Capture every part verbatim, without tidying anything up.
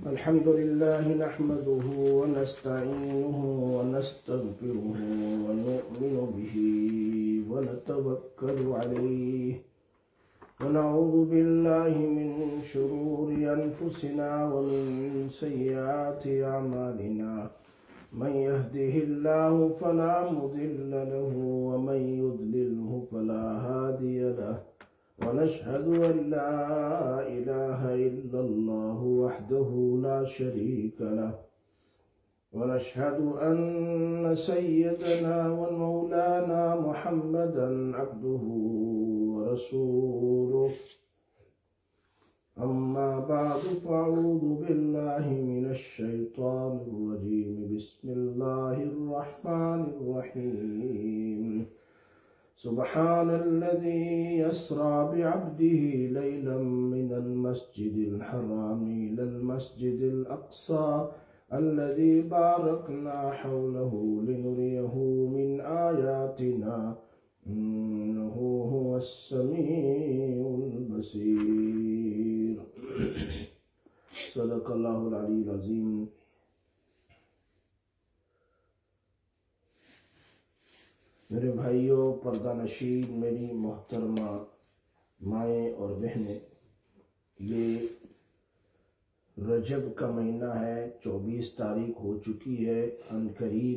الحمد لله نحمده ونستعينه ونستغفره ونؤمن به ونتوكل عليه ونعوذ بالله من شرور أنفسنا ومن سيئات أعمالنا من يهده الله فلا مضل له ومن يضلله فلا هادي له ونشهد أن لا إله إلا الله وحده لا شريك له ونشهد أن سيدنا ومولانا محمدا عبده ورسوله أما بعد فأعوذ بالله من الشيطان الرجيم بسم الله الرحمن الرحيم سبحان الذي يسرى بعبده ليلا من المسجد الحرام إلى المسجد الأقصى الذي باركنا حوله لنريه من آياتنا إنه هو السميع البصير صدق الله العلي العظيم. میرے بھائیوں، پردہ نشین، میری محترمہ مائیں اور بہنیں، یہ رجب کا مہینہ ہے، چوبیس تاریخ ہو چکی ہے، ان قریب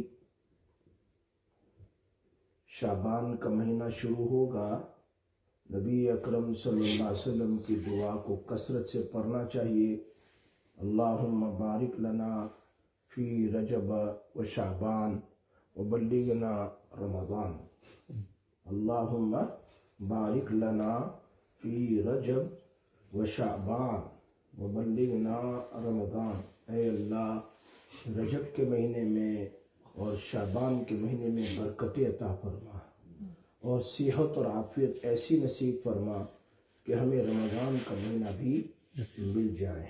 شعبان کا مہینہ شروع ہوگا. نبی اکرم صلی اللہ علیہ وسلم کی دعا کو کثرت سے پڑھنا چاہیے. اللہم بارک لنا فی رجب و شعبان وبلغنا رمضان. اللہم بارک لنا فی رجب و شعبان وبلغنا رمضان. اے اللہ، رجب کے مہینے میں اور شعبان کے مہینے میں برکت عطا فرما اور صحت اور عافیت ایسی نصیب فرما کہ ہمیں رمضان کا مہینہ بھی مل جائے.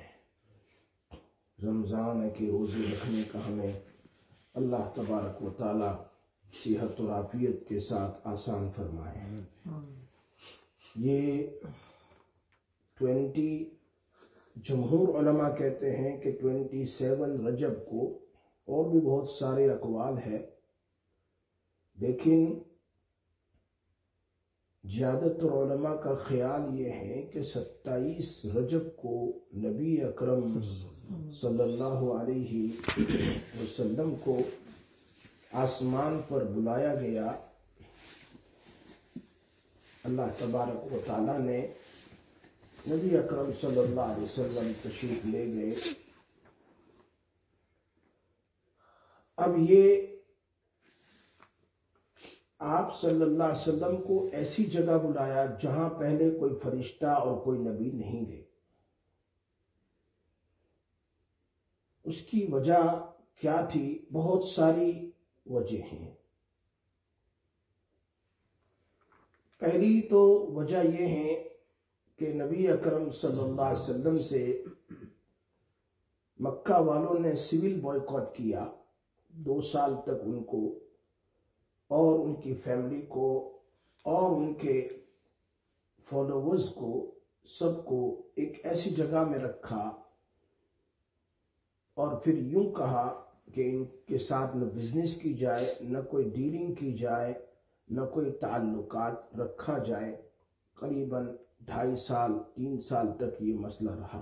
رمضان کے روزے رکھنے کا ہمیں اللہ تبارک و تعالی صحت اور عافیت کے ساتھ آسان فرمائے. یہ ٹوینٹی جمہور علماء کہتے ہیں کہ ٹوینٹی سیون رجب کو، اور بھی بہت سارے اقوال ہیں، لیکن زیادہ تر علماء کا خیال یہ ہے کہ ستائیس رجب کو نبی اکرم صلی اللہ علیہ وسلم کو آسمان پر بلایا گیا. اللہ تبارک و تعالیٰ نے نبی اکرم صلی اللہ علیہ وسلم تشریف لے گئے. اب یہ آپ صلی اللہ علیہ وسلم کو ایسی جگہ بلایا جہاں پہلے کوئی فرشتہ اور کوئی نبی نہیں گئے. اس کی وجہ کیا تھی؟ بہت ساری وجہ ہیں. پہلی تو وجہ یہ ہے کہ نبی اکرم صلی اللہ علیہ وسلم سے مکہ والوں نے سول بوائیکاٹ کیا. دو سال تک ان کو اور ان کی فیملی کو اور ان کے فالوورز کو سب کو ایک ایسی جگہ میں رکھا اور پھر یوں کہا کہ ان کے ساتھ نہ بزنس کی جائے، نہ کوئی ڈیلنگ کی جائے، نہ کوئی تعلقات رکھا جائے. قریباً ڈھائی سال تین سال تک یہ مسئلہ رہا.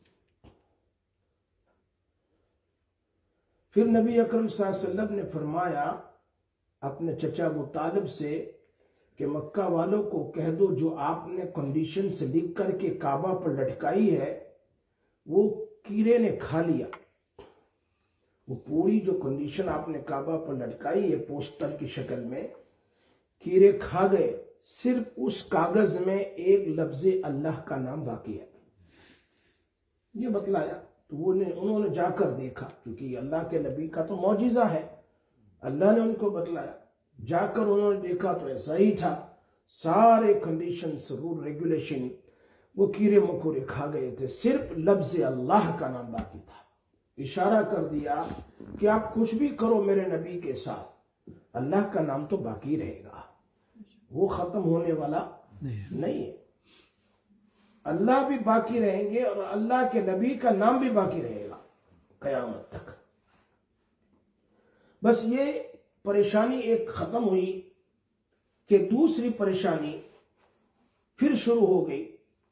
پھر نبی اکرم صلی اللہ علیہ وسلم نے فرمایا اپنے چچا ابو طالب سے کہ مکہ والوں کو کہہ دو جو آپ نے کنڈیشن سے لکھ کر کے کعبہ پر لٹکائی ہے وہ کیڑے نے کھا لیا. وہ پوری جو کنڈیشن آپ نے کعبہ پر لٹکائی ہے پوسٹر کی شکل میں، کیڑے کھا گئے. صرف اس کاغذ میں ایک لفظ اللہ کا نام باقی ہے. یہ بتلایا. تو وہ نے انہوں نے جا کر دیکھا، کیونکہ یہ اللہ کے نبی کا تو معجزہ ہے، اللہ نے ان کو بتلایا. جا کر انہوں نے دیکھا تو ایسا ہی تھا. سارے کنڈیشنز، رول، ریگولیشن وہ کیڑے مکوڑے کھا گئے تھے. صرف لفظ اللہ کا نام باقی تھا. اشارہ کر دیا کہ آپ کچھ بھی کرو میرے نبی کے ساتھ، اللہ کا نام تو باقی رہے گا، وہ ختم ہونے والا نہیں ہے. اللہ بھی باقی رہیں گے اور اللہ کے نبی کا نام بھی باقی رہے گا. قیامت تک۔ بس یہ پریشانی ایک ختم ہوئی کہ دوسری پریشانی پھر شروع ہو گئی۔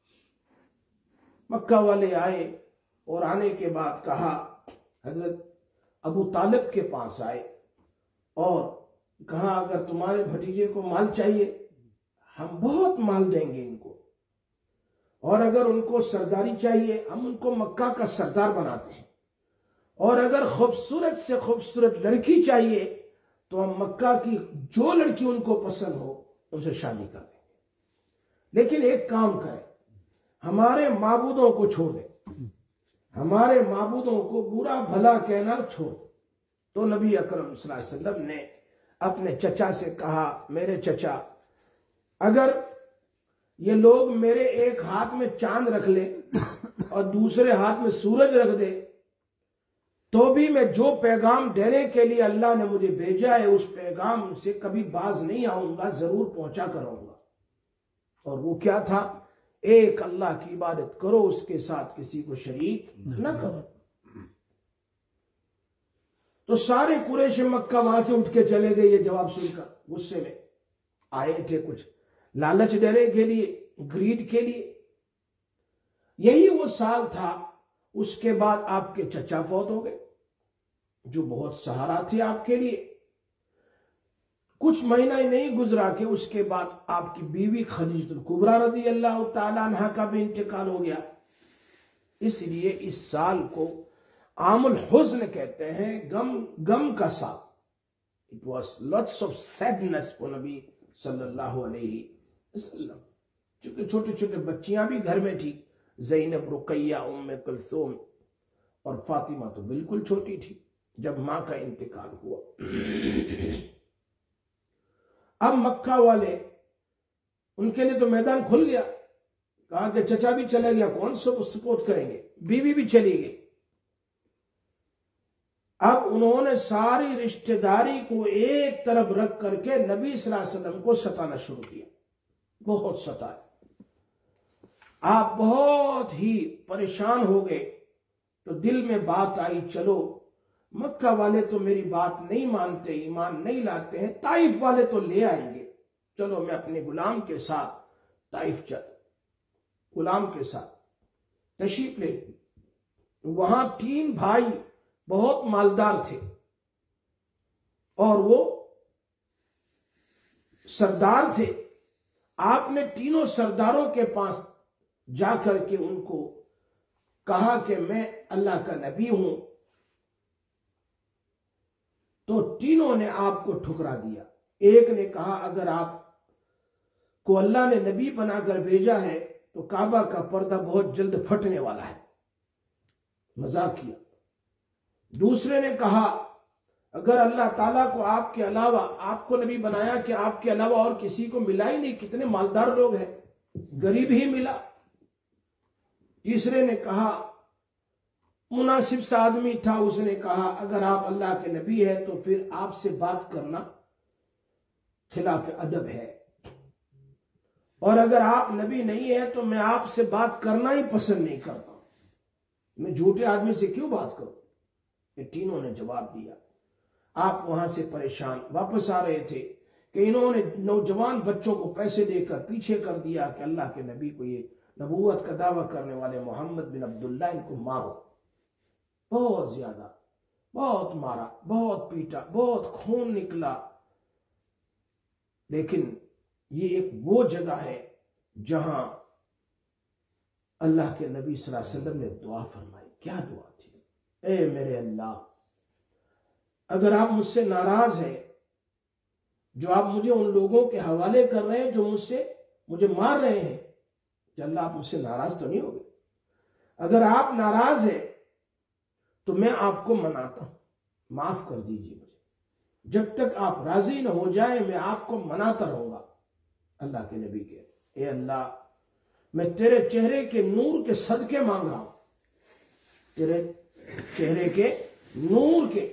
مکہ والے آئے اور آنے کے بعد کہا، حضرت ابو طالب کے پاس آئے اور کہا اگر تمہارے بھتیجے کو مال چاہیے ہم بہت مال دیں گے ان کو، اور اگر ان کو سرداری چاہیے ہم ان کو مکہ کا سردار بناتے ہیں، اور اگر خوبصورت سے خوبصورت لڑکی چاہیے تو ہم مکہ کی جو لڑکی ان کو پسند ہو ان سے شادی کر دیں گے، لیکن ایک کام کریں، ہمارے معبودوں کو چھوڑ دیں، ہمارے معبودوں کو برا بھلا کہنا چھوڑ دیں۔ تو نبی اکرم صلی اللہ علیہ وسلم نے اپنے چچا سے کہا، میرے چچا اگر یہ لوگ میرے ایک ہاتھ میں چاند رکھ لے اور دوسرے ہاتھ میں سورج رکھ دے تو بھی میں جو پیغام دینے کے لیے اللہ نے مجھے بھیجا ہے اس پیغام سے کبھی باز نہیں آؤں گا، ضرور پہنچا کر آؤں گا۔ اور وہ کیا تھا؟ ایک اللہ کی عبادت کرو، اس کے ساتھ کسی کو شریک نہ کرو۔ تو سارے قریش مکہ وہاں سے اٹھ کے چلے گئے یہ جواب سن کر، غصے میں آئے تھے، کچھ لالچ ڈرے کے لیے، گریڈ کے لیے۔ یہی وہ سال تھا، اس کے بعد آپ کے چچا فوت ہو گئے جو بہت سہارا تھے آپ کے لیے۔ کچھ مہینہ ہی نہیں گزرا کہ اس کے بعد آپ کی بیوی خدیجہ الکبریٰ رضی اللہ تعالیٰ عنہ کا بھی انتقال ہو گیا۔ اس لیے اس سال کو عام الحزن کہتے ہیں، غم غم کا سال۔ It was lots of sadness for نبی صلی اللہ علیہ وسلم، چونکہ چھوٹے چھوٹے بچیاں بھی گھر میں تھی، زینب، رقیہ، ام کلثوم، اور فاطمہ تو بالکل چھوٹی تھی جب ماں کا انتقال ہوا۔ اب مکہ والے، ان کے لیے تو میدان کھل گیا، کہا کہ چچا بھی چلا گیا، کون سپورٹ کریں گے، بیوی بھی چلی گئی۔ اب انہوں نے ساری رشتہ داری کو ایک طرف رکھ کر کے نبی صلی اللہ علیہ وسلم کو ستانا شروع کیا، بہت ستایا۔ آپ بہت ہی پریشان ہو گئے، تو دل میں بات آئی، چلو مکہ والے تو میری بات نہیں مانتے، ایمان نہیں لاتے ہیں، طائف والے تو لے آئیں گے، چلو میں اپنے غلام کے ساتھ طائف چل غلام کے ساتھ تشریف لے۔ وہاں تین بھائی بہت مالدار تھے اور وہ سردار تھے۔ آپ نے تینوں سرداروں کے پاس جا کر کے ان کو کہا کہ میں اللہ کا نبی ہوں، تو تینوں نے آپ کو ٹھکرا دیا۔ ایک نے کہا اگر آپ کو اللہ نے نبی بنا کر بھیجا ہے تو کعبہ کا پردہ بہت جلد پھٹنے والا ہے، مذاق کیا۔ دوسرے نے کہا اگر اللہ تعالیٰ کو آپ کے علاوہ، آپ کو نبی بنایا کہ آپ کے علاوہ اور کسی کو ملا ہی نہیں، کتنے مالدار لوگ ہیں، غریب ہی ملا۔ تیسرے نے کہا، مناسب سا آدمی تھا، اس نے کہا اگر آپ اللہ کے نبی ہے تو پھر آپ سے بات کرنا خلاف ادب ہے، اور اگر آپ نبی نہیں ہے تو میں آپ سے بات کرنا ہی پسند نہیں کرتا، میں جھوٹے آدمی سے کیوں بات کروں۔ یہ تینوں نے جواب دیا۔ آپ وہاں سے پریشان واپس آ رہے تھے کہ انہوں نے نوجوان بچوں کو پیسے دے کر پیچھے کر دیا کہ اللہ کے نبی کو، یہ نبوت کا دعویٰ کرنے والے محمد بن عبداللہ، ان کو مارو۔ بہت زیادہ، بہت مارا، بہت پیٹا، بہت خون نکلا۔ لیکن یہ ایک وہ جگہ ہے جہاں اللہ کے نبی صلی اللہ علیہ وسلم نے دعا فرمائی۔ کیا دعا تھی؟ اے میرے اللہ، اگر آپ مجھ سے ناراض ہیں، جو آپ مجھے ان لوگوں کے حوالے کر رہے ہیں جو مجھ سے مجھے مار رہے ہیں، کہ اللہ آپ مجھ سے ناراض تو نہیں ہوگے؟ اگر آپ ناراض ہیں تو میں آپ کو مناتا ہوں، معاف کر دیجیے مجھے، جب تک آپ راضی نہ ہو جائیں میں آپ کو مناتا رہوں گا۔ اللہ کے نبی کے، اے اللہ، میں تیرے چہرے کے نور کے صدقے مانگ رہا ہوں، تیرے چہرے کے نور کے،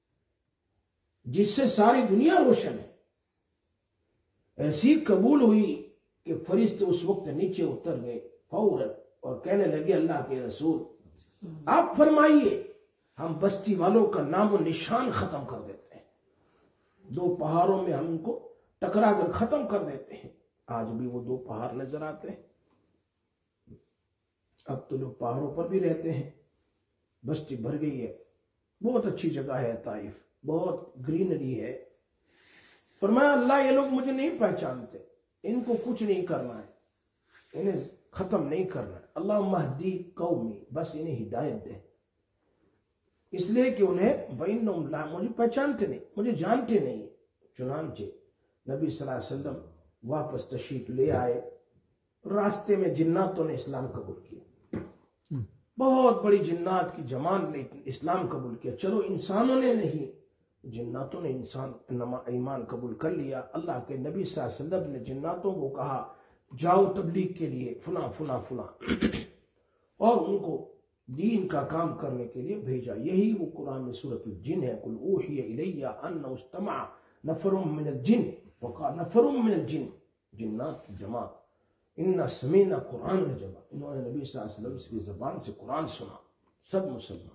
جس سے ساری دنیا روشن ہے۔ ایسی قبول ہوئی کہ فرشتے اس وقت نیچے اتر گئے فوراً اور کہنے لگے اللہ کے رسول آپ فرمائیے ہم بستی والوں کا نام و نشان ختم کر دیتے ہیں، دو پہاڑوں میں ہم ان کو ٹکرا کر ختم کر دیتے ہیں۔ آج بھی وہ دو پہاڑ نظر آتے ہیں۔ اب تو لوگ پہاڑوں پر بھی رہتے ہیں، بستی بھر گئی ہے، بہت اچھی جگہ ہے طائف، بہت گرینری ہے۔ فرمایا اللہ یہ لوگ مجھے نہیں پہچانتے، ان کو کچھ نہیں کرنا ہے، انہیں ختم نہیں کرنا ہے۔ اللہ مہدی قومی، بس انہیں ہدایت دے، اس لیے کہ انہیں وَإِنَّهُمْ لَا، مجھے پہچانتے نہیں، مجھے جانتے نہیں۔ چنانچہ نبی صلی اللہ علیہ وسلم واپس تشریف لے آئے، راستے میں جناتوں نے اسلام قبول کیا، بہت بڑی جنات کی جماعت نے اسلام قبول کیا۔ چلو انسانوں نے نہیں، جناتوں نے انسان ایمان قبول کر لیا۔ اللہ کے نبی صلی اللہ علیہ وسلم نے جناتوں کو کہا جاؤ تبلیغ کے لیے فلاں فلاں فلاں، اور ان کو دین کا کام کرنے کے لیے بھیجا۔ یہی وہ قرآن میں سورۃ الجن ہے، قل اوحی الی انہ استمع نفر من الجن وقال نفر من الجن، جنات کی جماعت، انا سمینا قرآن عجبا، انہوں نے نبی صلی اللہ علیہ وسلم کی زبان سے قرآن سنا، سب مسلمان۔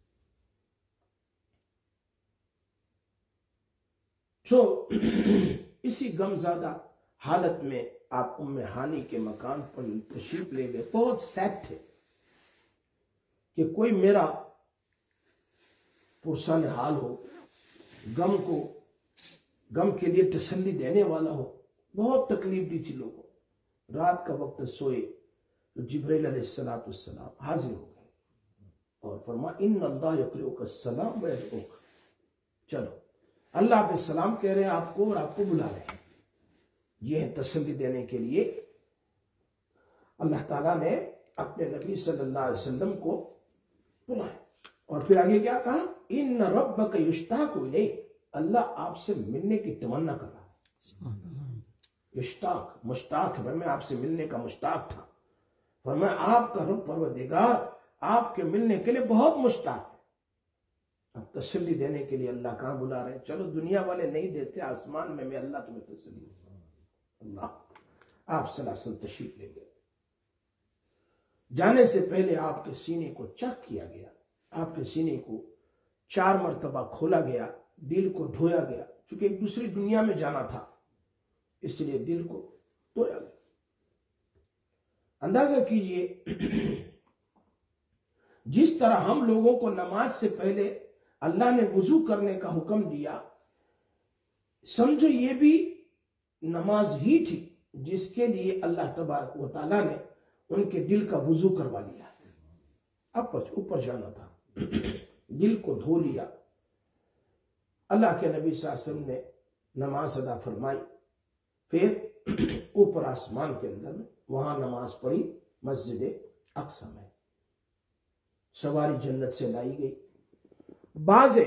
سو اسی غم زدہ حالت میں آپ ام ہانی کے مکان پر تشریف لے گئے، بہت سیڈ تھے کہ کوئی میرا پرسان حال ہو، غم کو غم کے لیے تسلی دینے والا ہو۔ بہت تکلیف دی تھی لوگوں۔ رات کا وقت سوئے تو جبرائیل علیہ السلام حاضر ہو گئے اور فرمایا ان اللہ یقرؤک السلام ویدعوک، چلو اللہ پہ سلام کہہ رہے ہیں آپ کو اور آپ کو بلا رہے ہیں۔ یہ تسلی دینے کے لیے اللہ تعالیٰ نے اپنے نبی صلی اللہ علیہ وسلم کو بلایا، اور پھر آگے کیا کہا، ان ربک یشتاق الیک، اللہ آپ سے ملنے کی تمنا کر رہا ہے۔ یشتاق مشتاق ہے، میں آپ سے ملنے کا مشتاق تھا، فرمایا آپ کا رب پروردگار آپ کے ملنے کے لیے بہت مشتاق ہے۔ اب تسلی دینے کے لیے اللہ کہاں بلا رہے ہیں؟ چلو دنیا والے نہیں دیتے، آسمان میں میں اللہ تمہیں تسلی دوں۔ اللہ آپ صلی اللہ علیہ وسلم تشریف لے گئے۔ جانے سے پہلے آپ کے سینے کو چیک کیا گیا، آپ کے سینے کو چار مرتبہ کھولا گیا، دل کو دھویا گیا، چونکہ ایک دوسری دنیا میں جانا تھا اس لیے دل کو دھویا گیا۔ اندازہ کیجئے جس طرح ہم لوگوں کو نماز سے پہلے اللہ نے وضو کرنے کا حکم دیا، سمجھو یہ بھی نماز ہی تھی جس کے لیے اللہ تبارک و تعالیٰ نے ان کے دل کا وضو کروا لیا، اب اوپر جانا تھا، دل کو دھو لیا۔ اللہ کے نبی صلی اللہ علیہ وسلم نے نماز ادا فرمائی، پھر اوپر آسمان کے اندر میں وہاں نماز پڑھی، مسجد اقصی میں سواری جنت سے لائی گئی۔ بعضے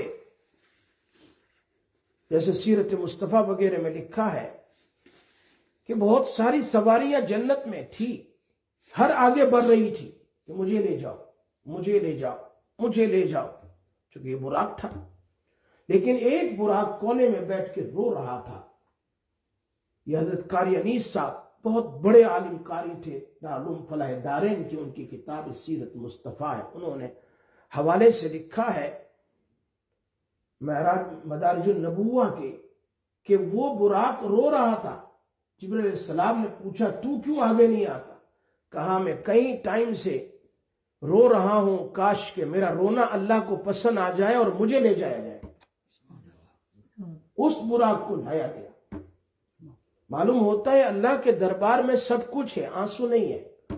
جیسے سیرت مصطفیٰ وغیرہ میں لکھا ہے کہ بہت ساری سواریاں جنت میں تھی، ہر آگے بڑھ رہی تھی کہ مجھے لے جاؤ مجھے لے جاؤ مجھے لے جاؤ، چونکہ یہ براق تھا، لیکن ایک براق کونے میں بیٹھ کے رو رہا تھا۔ یہ حضرت قاری انیس صاحب بہت بڑے عالم قاری تھے، دارالعلوم فلاح دارین کی ان کی کتاب سیرت مصطفیٰ ہے، انہوں نے حوالے سے لکھا ہے معراج مدارج النبوہ کے کہ وہ براق رو رہا تھا۔ جبرائیل علیہ السلام نے پوچھا تو کیوں آگے نہیں آتا؟ کہا میں کئی ٹائم سے رو رہا ہوں، کاش کہ میرا رونا اللہ کو پسند آ جائے اور مجھے لے جایا جائے۔ اس براق کو لایا گیا۔ معلوم ہوتا ہے اللہ کے دربار میں سب کچھ ہے، آنسو نہیں ہے۔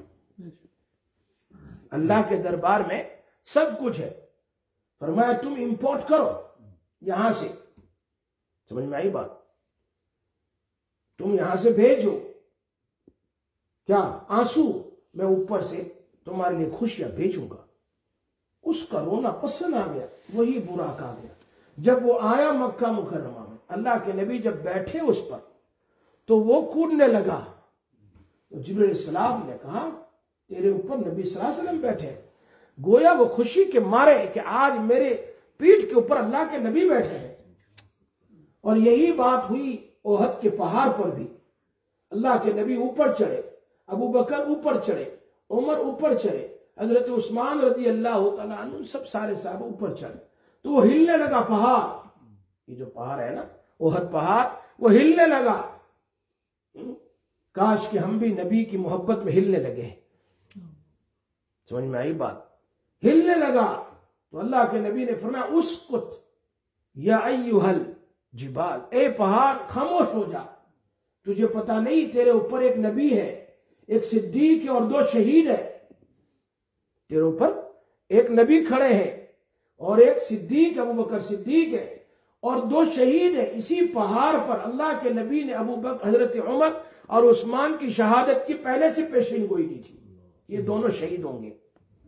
اللہ کے دربار میں سب کچھ ہے۔ فرمایا تم امپورٹ کرو یہاں سے، سمجھ میں آئی بات؟ تم یہاں سے بھیجو کیا؟ آنسو، میں اوپر سے تمہارے لیے خوشیاں بھیجوں گا۔ اس کا رونا پسند آ گیا، وہی براق آ گیا۔ جب وہ آیا مکہ مکرمہ میں، اللہ کے نبی جب بیٹھے اس پر تو وہ کودنے لگا۔ تو جبرائیل علیہ السلام نے کہا تیرے اوپر نبی صلی اللہ علیہ وسلم بیٹھے، گویا وہ خوشی کے مارے کہ آج میرے پیٹھ کے اوپر اللہ کے نبی بیٹھے ہیں۔ اور یہی بات ہوئی احد کے پہاڑ پر بھی، اللہ کے نبی اوپر چڑھے، ابو بکر اوپر چڑھے، عمر اوپر چڑھے، حضرت عثمان رضی اللہ تعالیٰ عنہ سب سارے صاحب اوپر چڑھے تو وہ ہلنے لگا پہاڑ، یہ جو پہاڑ ہے نا احد پہاڑ، وہ ہلنے لگا. کاش کہ ہم بھی نبی کی محبت میں ہلنے لگے. سمجھ میں آئی بات؟ ہلنے لگا تو اللہ کے نبی نے فرمایا اسکت یا ایھا الجبال، اے پہاڑ خاموش ہو جا، تجھے پتہ نہیں تیرے اوپر ایک نبی ہے، ایک صدیق ہے اور دو شہید ہے. تیرے اوپر ایک نبی کھڑے ہیں اور ایک صدیق ابو بکر صدیق ہے اور دو شہید ہیں. اسی پہاڑ پر اللہ کے نبی نے ابو بکر حضرت عمر اور عثمان کی شہادت کی پہلے سے پیشین گوئی کی تھی، یہ دونوں شہید ہوں گے.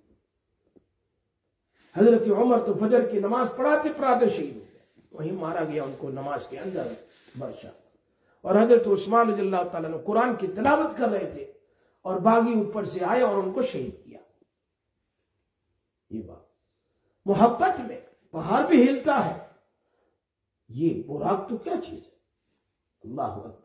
حضرت عمر تو فجر کی نماز پڑھاتے پڑھاتے شہید ہو گئے، وہیں مارا گیا ان کو نماز کے اندر بادشاہ. اور حضرت عثمان رضی اللہ تعالیٰ نے قرآن کی تلاوت کر رہے تھے اور باغی اوپر سے آئے اور ان کو شہید کیا. یہ بات محبت میں پہاڑ بھی ہلتا ہے، یہ براق تو کیا چیز ہے. اللہ اکبر.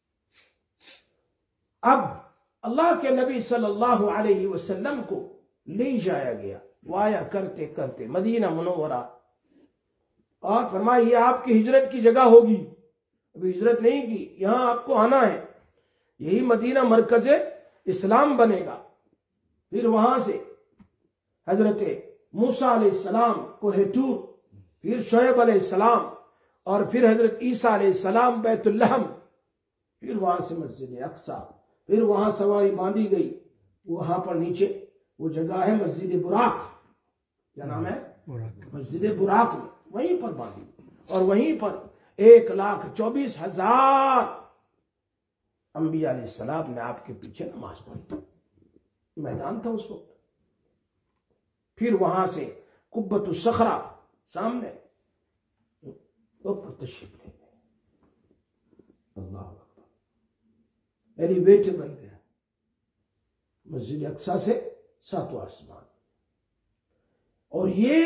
اب اللہ کے نبی صلی اللہ علیہ وسلم کو لے جایا گیا، وہ آیا کرتے کرتے مدینہ منورہ اور فرمایا یہ آپ کی ہجرت کی جگہ ہوگی. ابھی ہجرت نہیں کی، یہاں آپ کو آنا ہے، یہی مدینہ مرکز اسلام بنے گا. پھر وہاں سے حضرت موسیٰ علیہ السلام کوہ طور، پھر شعیب علیہ السلام اور پھر حضرت عیسیٰ علیہ السلام بیت اللحم، پھر وہاں سے مسجد اقصی، پھر وہاں سواری باندھی گئی. وہاں پر نیچے وہ جگہ ہے مسجد براق، کیا نام ہے؟ مسجد براق میں، وہیں پر باندھی اور وہیں پر ایک لاکھ چوبیس ہزار انبیاء علیہ السلام نے آپ کے پیچھے نماز پڑھی. میدان تھا اس وقت. پھر وہاں سے قبۃ الصخرہ سامنے اوپر تشریف لے گئے. اللہ اکبر. ایلیویٹر بن گیا مسجد اقصی سے ساتواں آسمان. اور یہ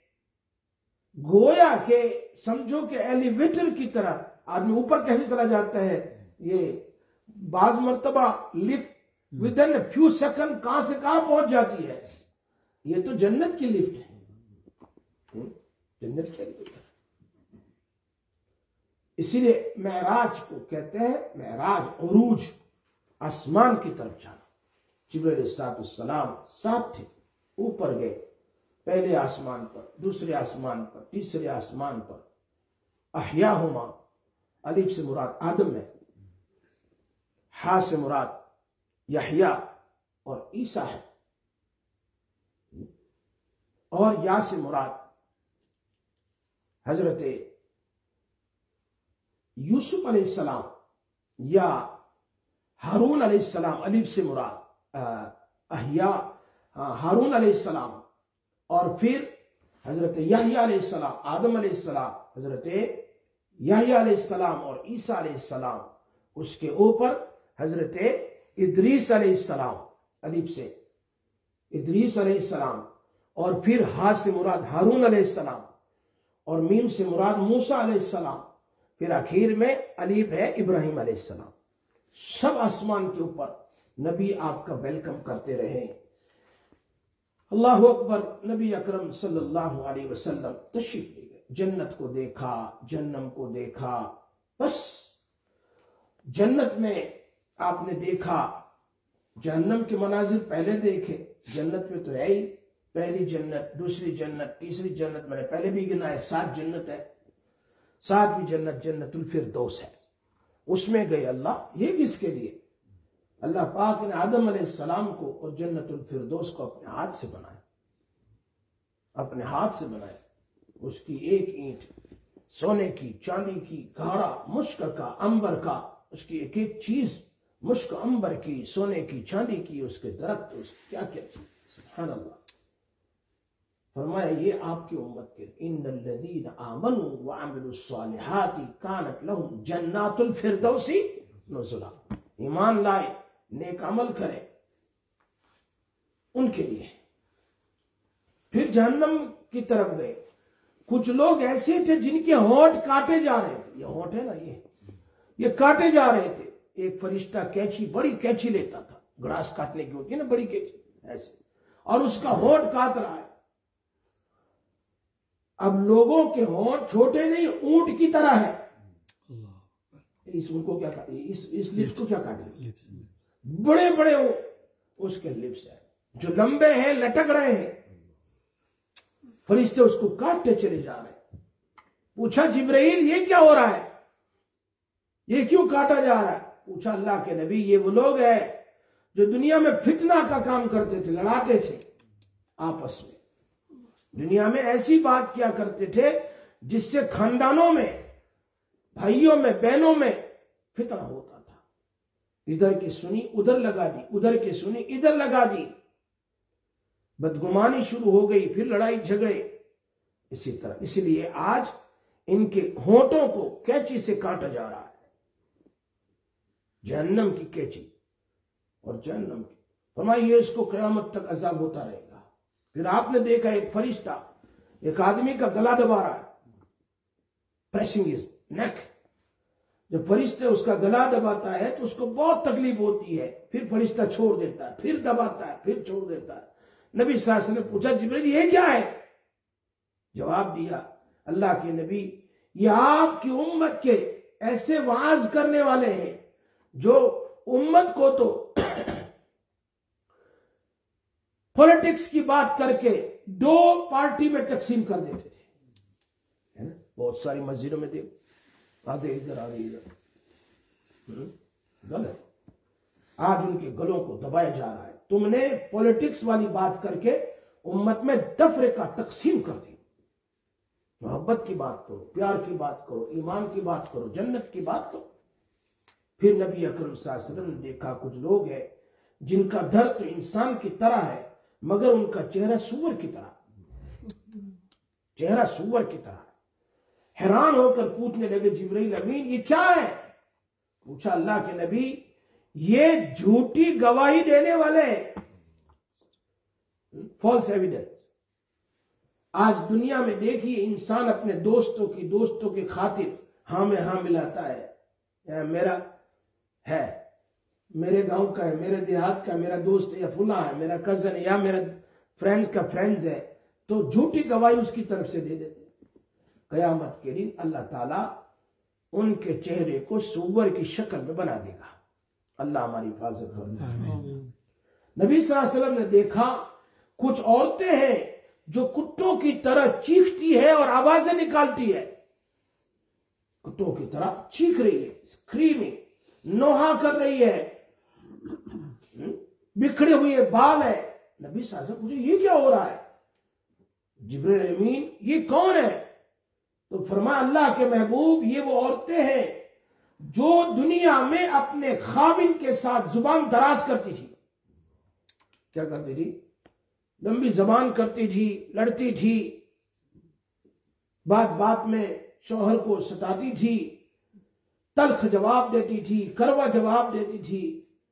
گویا کہ سمجھو کہ ایلیویٹر کی طرح آدمی اوپر کیسے چلا جاتا ہے، یہ بعض مرتبہ lift within few second کہاں سے کہاں پہنچ جاتی ہے. یہ تو جنت کی لفٹ ہے، جنت کی لفٹ ہے. اسی لیے معراج کو کہتے ہیں معراج، عروج، آسمان کی طرف جانا. جبرائیل علیہ السلام ساتھ تھے، اوپر گئے، پہلے آسمان پر، دوسرے آسمان پر، تیسرے آسمان پر. احیاہما، الف سے مراد آدم ہے، ہا سے مراد یحییٰ اور عیسیٰ ہے، اور یا سے مراد حضرت یوسف علیہ السلام یا ہارون علیہ السلام، الف سے مراد احیاء ہارون علیہ السلام، اور پھر حضرت یحییٰ علیہ السلام، آدم علیہ السلام، حضرت یحییٰ علیہ السلام اور عیسیٰ علیہ السلام. اس کے اوپر حضرت ادریس علیہ السلام، الف سے ادریس علیہ السلام، اور پھر ہا سے مراد ہارون علیہ السلام، اور میم سے مراد موسیٰ علیہ السلام، پھر آخر میں الف ہے ابراہیم علیہ السلام. سب آسمان کے اوپر نبی آپ کا ویلکم کرتے رہے. اللہ اکبر. نبی اکرم صلی اللہ علیہ وسلم تشریف لے گئے، جنت کو دیکھا، جہنم کو دیکھا. بس جنت میں آپ نے دیکھا، جہنم کے مناظر پہلے دیکھے. جنت میں تو ہے ہی، پہلی جنت، دوسری جنت، تیسری جنت، میں نے پہلے بھی گنا ہے، سات جنت ہے. ساتویں جنت جنت الفردوس ہے، اس میں گئے. اللہ یہ کس کے لیے؟ اللہ پاک نے آدم علیہ السلام کو اور جنت الفردوس کو اپنے ہاتھ سے بنایا، اپنے ہاتھ سے بنایا. اس کی ایک اینٹ سونے کی، چاندی کی، گھاڑا، مشک کا، عنبر کا، اس کی ایک ایک چیز مشک، عنبر کی، سونے کی، چاندی کی، اس کے درخت، اس کیا کیا چیز. سبحان اللہ. فرمایا یہ آپ کی امت کے ان الذین آمنوا وعملوا الصالحات کانت لهم جنات الفردوس نزلا. ایمان لائے، نیک عمل کرے، ان کے لیے. پھر جہنم کی طرف گئے. کچھ لوگ ایسے تھے جن کے ہونٹ کاٹے جا رہے تھے. یہ ہونٹ ہے نا، یہ یہ کاٹے جا رہے تھے. ایک فرشتہ کینچی، بڑی کینچی لیتا تھا، گراس کاٹنے کی ہوتی ہے نا بڑی کینچی، ایسے. اور اس کا ہونٹ کاٹ رہا ہے. اب لوگوں کے ہونٹ چھوٹے نہیں، اونٹ کی طرح ہے. اس ان کو کیا اس اس لپس کو کیا کاٹے؟ بڑے بڑے اس کے لپس ہیں جو لمبے ہیں، لٹک رہے ہیں. فرشتے اس کو کاٹتے چلے جا رہے ہیں. پوچھا جبرائیل یہ کیا ہو رہا ہے، یہ کیوں کاٹا جا رہا ہے؟ پوچھا اللہ کے نبی یہ وہ لوگ ہیں جو دنیا میں فتنہ کا کام کرتے تھے، لڑاتے تھے آپس میں. دنیا میں ایسی بات کیا کرتے تھے جس سے خاندانوں میں، بھائیوں میں، بہنوں میں فتنہ ہوتا تھا. ادھر کی سنی ادھر لگا دی، ادھر کی سنی ادھر لگا دی، بدگمانی شروع ہو گئی، پھر لڑائی جھگڑے اسی طرح. اس لیے آج ان کے ہونٹوں کو کینچی سے کاٹا جا رہا ہے. جہنم کی کینچی اور جہنم کی. فرمائیے اس کو قیامت تک عذاب ہوتا رہے گا. پھر آپ نے دیکھا ایک فرشتہ ایک آدمی کا گلا دبا رہا ہے، پریسنگ از نیک. جب فرشتہ اس کا گلا دباتا ہے تو اس کو بہت تکلیف ہوتی ہے، پھر فرشتہ چھوڑ دیتا ہے، پھر دباتا ہے، پھر چھوڑ دیتا ہے. نبی صلی اللہ علیہ وسلم نے پوچھا جبرائیل یہ کیا ہے؟ جواب دیا اللہ کے نبی یہ آپ کی امت کے ایسے وعظ کرنے والے ہیں جو امت کو تو پولیٹکس کی بات کر کے دو پارٹی میں تقسیم کر دیتے تھے. بہت ساری مسجدوں میں دیکھو، آدھے ادھر آدھے ادھر. غلط. آج ان کے گلوں کو دبایا جا رہا ہے. تم نے پولیٹکس والی بات کر کے امت میں تفرقہ تقسیم کر دی. محبت کی بات کرو، پیار کی بات کرو، ایمان کی بات کرو، جنت کی بات کرو. پھر نبی اکرم صلی اللہ علیہ وسلم نے دیکھا کچھ لوگ ہیں جن کا در تو انسان کی طرح ہے مگر ان کا چہرہ سور کی طرح، چہرہ سور کی طرح ہے. حیران ہو کر پوچھنے لگے جبرائیل امین یہ کیا ہے؟ پوچھا اللہ کے نبی یہ جھوٹی گواہی دینے والے ہیں، فالس ایویڈنس. آج دنیا میں دیکھیے انسان اپنے دوستوں کی دوستوں کی خاطر ہاں میں ہاں ملاتا ہے. یا میرا ہے، میرے گاؤں کا ہے، میرے دیہات کا، میرا دوست یا فلاں ہے، میرا کزن ہے، یا میرا فرینڈز کا فرینڈز ہے، تو جھوٹی گواہی اس کی طرف سے دے دیتے. قیامت کے دن اللہ تعالیٰ ان کے چہرے کو سور کی شکل میں بنا دے گا. اللہ ہماری حفاظت فرمائے. نبی صلی اللہ علیہ وسلم نے دیکھا کچھ عورتیں ہیں جو کتوں کی طرح چیختی ہے اور آوازیں نکالتی ہے، کتوں کی طرح چیخ رہی ہے، اسکریمنگ، نوحہ کر رہی ہے، بکھڑے ہوئے بال ہے. نبی صلی اللہ علیہ وسلم پوچھے یہ کیا ہو رہا ہے؟ جبرائیل امین یہ کون ہے؟ تو فرمایا اللہ کے محبوب یہ وہ عورتیں ہیں جو دنیا میں اپنے خاوند کے ساتھ زبان دراز کرتی تھی. کیا کرتی تھی؟ لمبی زبان کرتی تھی، لڑتی تھی، بات بات میں شوہر کو ستاتی تھی، تلخ جواب دیتی تھی، کڑوا جواب دیتی تھی،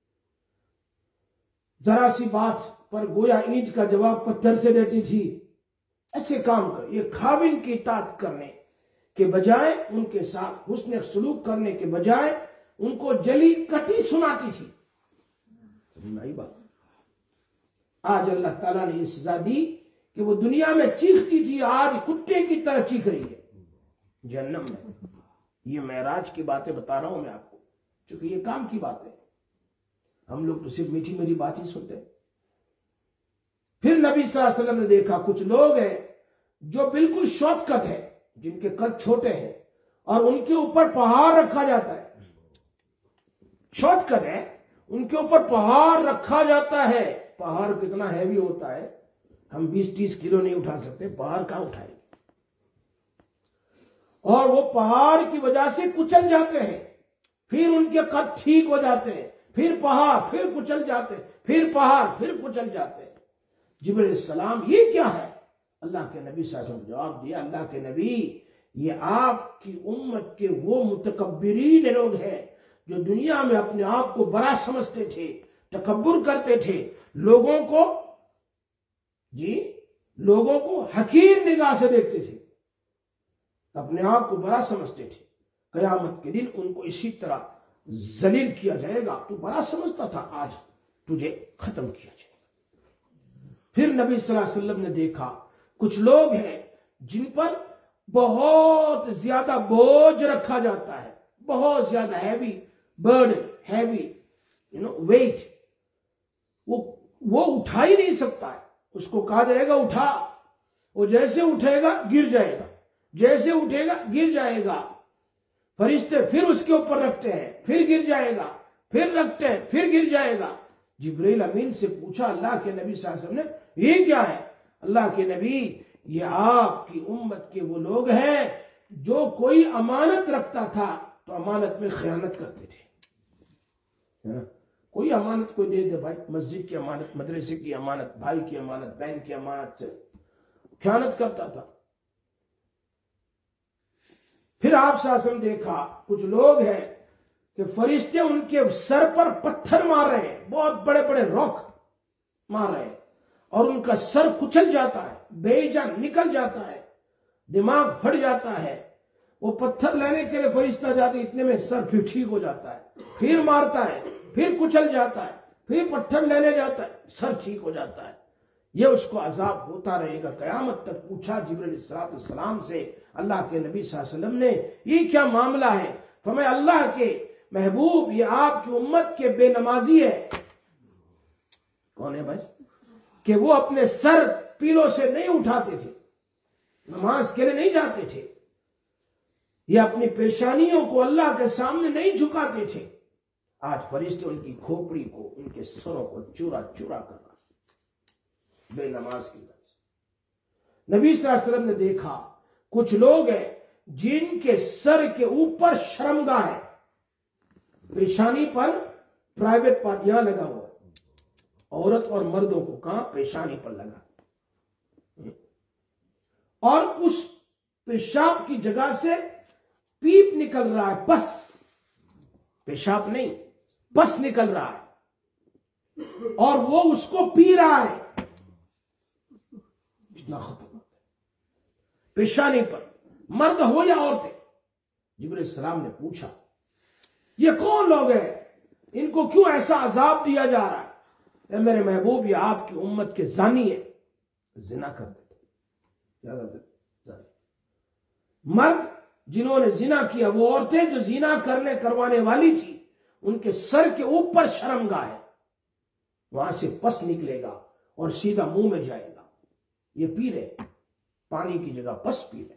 ذرا سی بات پر گویا اینٹ کا جواب پتھر سے دیتی تھی. ایسے کام کر یہ خاوند کی اطاعت کرنے کے بجائے، ان کے ساتھ حسن سلوک کرنے کے بجائے ان کو جلی کٹی سناتی تھی. نہیں بات. آج اللہ تعالیٰ نے یہ سزا دی کہ وہ دنیا میں چیختی تھی، آج کتے کی طرح چیخ رہی ہے جہنم میں. یہ معراج کی باتیں بتا رہا ہوں میں آپ کو، چونکہ یہ کام کی بات ہے. ہم لوگ تو صرف میٹھی میری بات ہی سنتے ہیں. پھر نبی صلی اللہ علیہ وسلم نے دیکھا کچھ لوگ ہیں جو بالکل شارٹ کٹ ہے، جن کے قد چھوٹے ہیں اور ان کے اوپر پہاڑ رکھا جاتا ہے. شارٹ کٹ ہے، ان کے اوپر پہاڑ رکھا جاتا ہے. پہاڑ کتنا ہیوی ہوتا ہے، ہم بیس تیس کلو نہیں اٹھا سکتے، پہاڑ کہاں اٹھائے. اور وہ پہاڑ کی وجہ سے کچل جاتے ہیں، پھر ان کے قد ٹھیک ہو جاتے ہیں، پھر پہاڑ، پھر کچل جاتے ہیں، پھر پہاڑ، پھر کچل جاتے ہیں. جبرائیل السلام یہ کیا ہے؟ اللہ کے نبی صلی اللہ علیہ وسلم نے جواب دیا اللہ کے نبی یہ آپ کی امت کے وہ متکبرین لوگ ہیں جو دنیا میں اپنے آپ کو بڑا سمجھتے تھے، تکبر کرتے تھے، لوگوں کو جی لوگوں کو حقیر نگاہ سے دیکھتے تھے، اپنے آپ کو بڑا سمجھتے تھے. قیامت کے دن ان کو اسی طرح ذلیل کیا جائے گا. تو بڑا سمجھتا تھا، آج تجھے ختم کیا جائے گا. پھر نبی صلی اللہ علیہ وسلم نے دیکھا کچھ لوگ ہیں جن پر بہت زیادہ بوجھ رکھا جاتا ہے، بہت زیادہ heavy burden, heavy you know weight, وہ وہ اٹھا ہی نہیں سکتا ہے. اس کو کہا جائے گا اٹھا، وہ جیسے اٹھے گا گر جائے گا، جیسے اٹھے گا گر جائے گا. فرشتے پھر اس کے اوپر رکھتے ہیں، پھر گر جائے گا، پھر رکھتے ہیں، پھر گر جائے گا. جبرائیل امین سے پوچھا اللہ کے نبی صلی اللہ علیہ وسلم نے یہ کیا ہے؟ اللہ کے نبی یہ آپ کی امت کے وہ لوگ ہیں جو کوئی امانت رکھتا تھا تو امانت میں خیانت کرتے تھے. کوئی امانت کوئی دے دے بھائی، مسجد کی امانت، مدرسے کی امانت، بھائی کی امانت، بہن کی امانت سے خیانت کرتا تھا. پھر آپ صلی اللہ علیہ وسلم دیکھا کچھ لوگ ہیں کہ فرشتے ان کے سر پر پتھر مار رہے ہیں، بہت بڑے بڑے راک مار رہے ہیں اور ان کا سر کچل جاتا ہے، بے جان نکل جاتا ہے، دماغ پھٹ جاتا ہے. وہ پتھر لینے کے لیے فرشتہ جاتے اتنے میں سر پھر ٹھیک ہو جاتا ہے، پھر مارتا ہے، پھر کچل جاتا ہے، پھر پتھر لینے جاتا ہے، سر ٹھیک ہو جاتا ہے. یہ اس کو عذاب ہوتا رہے گا قیامت تک. پوچھا جبرائیل علیہ السلام سے اللہ کے نبی صلی اللہ علیہ وسلم نے یہ کیا معاملہ ہے؟ فرمایا اللہ کے محبوب یہ آپ کی امت کے بے نمازی ہے. کون ہے بھائی؟ کہ وہ اپنے سر پیلوں سے نہیں اٹھاتے تھے، نماز کے لیے نہیں جاتے تھے، یہ اپنی پیشانیوں کو اللہ کے سامنے نہیں جھکاتے تھے. آج فرشتے ان کی کھوپڑی کو، ان کے سروں کو چورا چورا کر رہا بے نماز کی وجہ سے. نبی صلی اللہ علیہ وسلم نے دیکھا کچھ لوگ ہیں جن کے سر کے اوپر شرمگاہ ہے، پیشانی پر پرائیویٹ پادیاں لگا ہوا ہے. عورت اور مردوں کو کہاں؟ پیشانی پر لگا، اور اس پیشاب کی جگہ سے پیپ نکل رہا ہے، پس، پیشاب نہیں پس نکل رہا ہے، اور وہ اس کو پی رہا ہے. اتنا خطرناک پیشانی پر، مرد ہو یا عورتیں. جبرائیل السلام نے پوچھا یہ کون لوگ ہیں، ان کو کیوں ایسا عذاب دیا جا رہا ہے؟ اے میرے محبوب یہ آپ کی امت کے زانی ہیں، زنا کرتے تھے. کیا کرتے تھے؟ مرد جنہوں نے زنا کیا، وہ عورتیں جو زنا کرنے کروانے والی تھی، ان کے سر کے اوپر شرمگاہ ہے، وہاں سے پس نکلے گا اور سیدھا منہ میں جائے گا. یہ پی رہے، پانی کی جگہ پس پی رہے.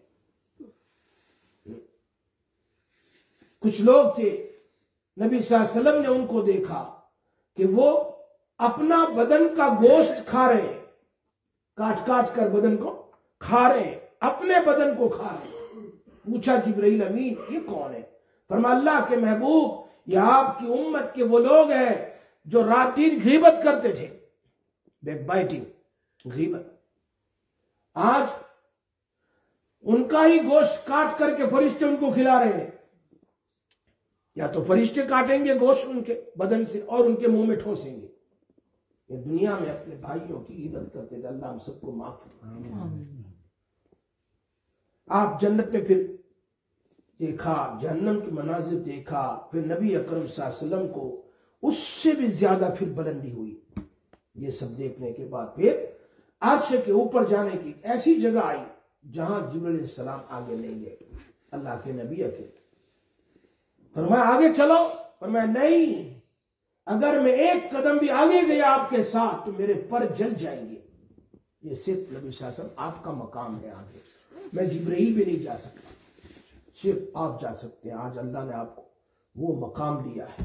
کچھ لوگ تھے نبی صلی اللہ علیہ وسلم نے ان کو دیکھا کہ وہ اپنا بدن کا گوشت کھا رہے ہیں، کاٹ کاٹ کر بدن کو کھا رہے ہیں، اپنے بدن کو کھا رہے ہیں. پوچھا جبرائیل امین یہ کون ہے؟ فرمایا اللہ کے محبوب یہ آپ کی امت کے وہ لوگ ہیں جو رات دن غیبت کرتے تھے، بیک بائٹنگ، غیبت. آج ان کا ہی گوشت کاٹ کر کے فرشتے ان کو کھلا رہے ہیں. یا تو فرشتے کاٹیں گے گوشت ان کے بدن سے اور ان کے منہ میں ٹھوسیں گے. یہ دنیا میں اپنے بھائیوں کی غیبت کرتے تھے. اللہ ہم سب کو معاف فرمائے. آپ جنت میں پھر دیکھا، جہنم کے مناظر دیکھا، پھر نبی اکرم صلی اللہ علیہ وسلم کو اس سے بھی زیادہ پھر بلندی ہوئی. یہ سب دیکھنے کے بعد پھر عرش کے اوپر جانے کی ایسی جگہ آئی جہاں جبرائیل علیہ السلام آگے نہیں گئے. اللہ کے نبی اکرم فرمایا آگے چلو. فرمایا نہیں، اگر میں ایک قدم بھی آگے گیا آپ کے ساتھ تو میرے پر جل جائیں گے. یہ صرف نبی صلی اللہ علیہ وسلم آپ کا مقام ہے. آگے میں جبرائیل بھی نہیں جا سکتا، صرف آپ جا سکتے ہیں. آج اللہ نے آپ کو وہ مقام دیا ہے.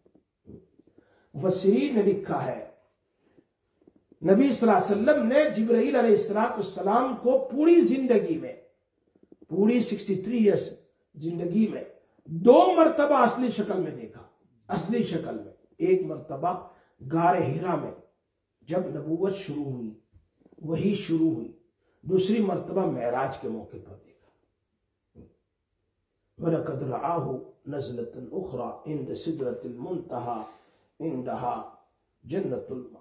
مفسرین نے لکھا ہے نبی صلی اللہ علیہ وسلم نے جبرائیل علیہ السلام کو پوری زندگی میں، پوری سکسٹی تھری ایئرس زندگی میں دو مرتبہ اصلی شکل میں دیکھا. اصلی شکل میں ایک مرتبہ غار ہرا میں جب نبوت شروع ہوئی، وہی شروع ہوئی. دوسری مرتبہ معراج کے موقع پر دیکھا. وَلَقَدْ رَآهُ نَزْلَةً أُخْرَى عِنْدَ سِدْرَةِ الْمُنْتَهَى عِنْدَهَا جَنَّةُ الْمَأْوَىٰ.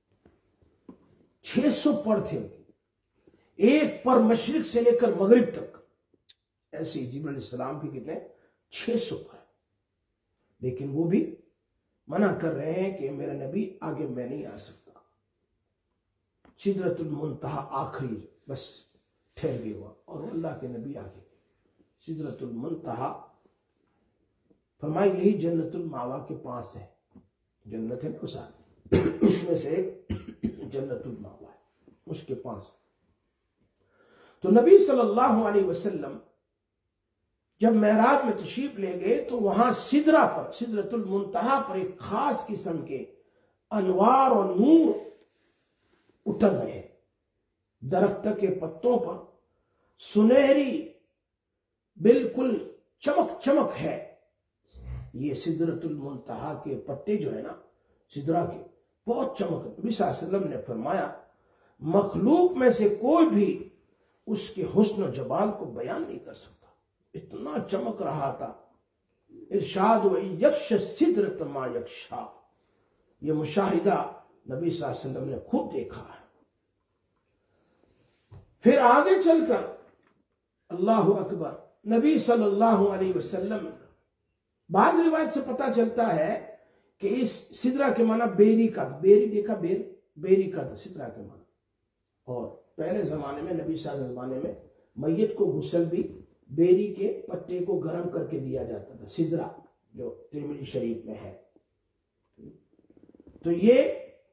چھ سو پر تھے، ایک پر مشرق سے لے کر مغرب تک. ایسے ہی جبرائیل علیہ السلام بھی کتنے؟ چھ سو پر. لیکن وہ بھی منع کر رہے ہیں کہ میرا نبی آگے میں نہیں آ سکتا. सिदरत المنتہا آخری بس ٹھہر گئے ہوا، اور اللہ کے نبی آگے سدرۃ المنتہا فرمائے یہی جنت الماوا کے پاس ہے، جنت ہے نا ساتھ، اس میں سے ایک جنت الماوا ہے، اس کے پاس۔ تو نبی صلی اللہ علیہ وسلم جب معراج میں تشریف لے گئے تو وہاں سدرہ پر، سدرۃ المنتہا پر ایک خاص قسم کے انوار اور نور اتر رہے ہیں، درخت کے پتوں پر سنہری بالکل چمک چمک ہے۔ یہ سدرۃ المنتہا کے پتے جو ہے نا سدرہ کے بہت چمک، نبی صلی اللہ علیہ وسلم نے فرمایا مخلوق میں سے کوئی بھی اس کے حسن و جمال کو بیان نہیں کر سکتا، اتنا چمک رہا تھا۔ ارشاد و یکش سدرۃ ما یکشا، یہ مشاہدہ نبی صلی اللہ علیہ وسلم نے خود دیکھا ہے۔ پھر آگے چل کر اللہ اکبر، نبی صلی اللہ علیہ وسلم، بعض روایت سے پتہ چلتا ہے کہ اس سدرہ کے معنی بیری کا، بیری دیکھا بیر بیری کا تھا سدرہ کے معنی، اور پہلے زمانے میں نبی صلی اللہ علیہ زمانے میں میت کو غسل بھی بیری کے پتے کو گرم کر کے دیا جاتا تھا، سدرہ جو ترمذی شریف میں ہے۔ تو یہ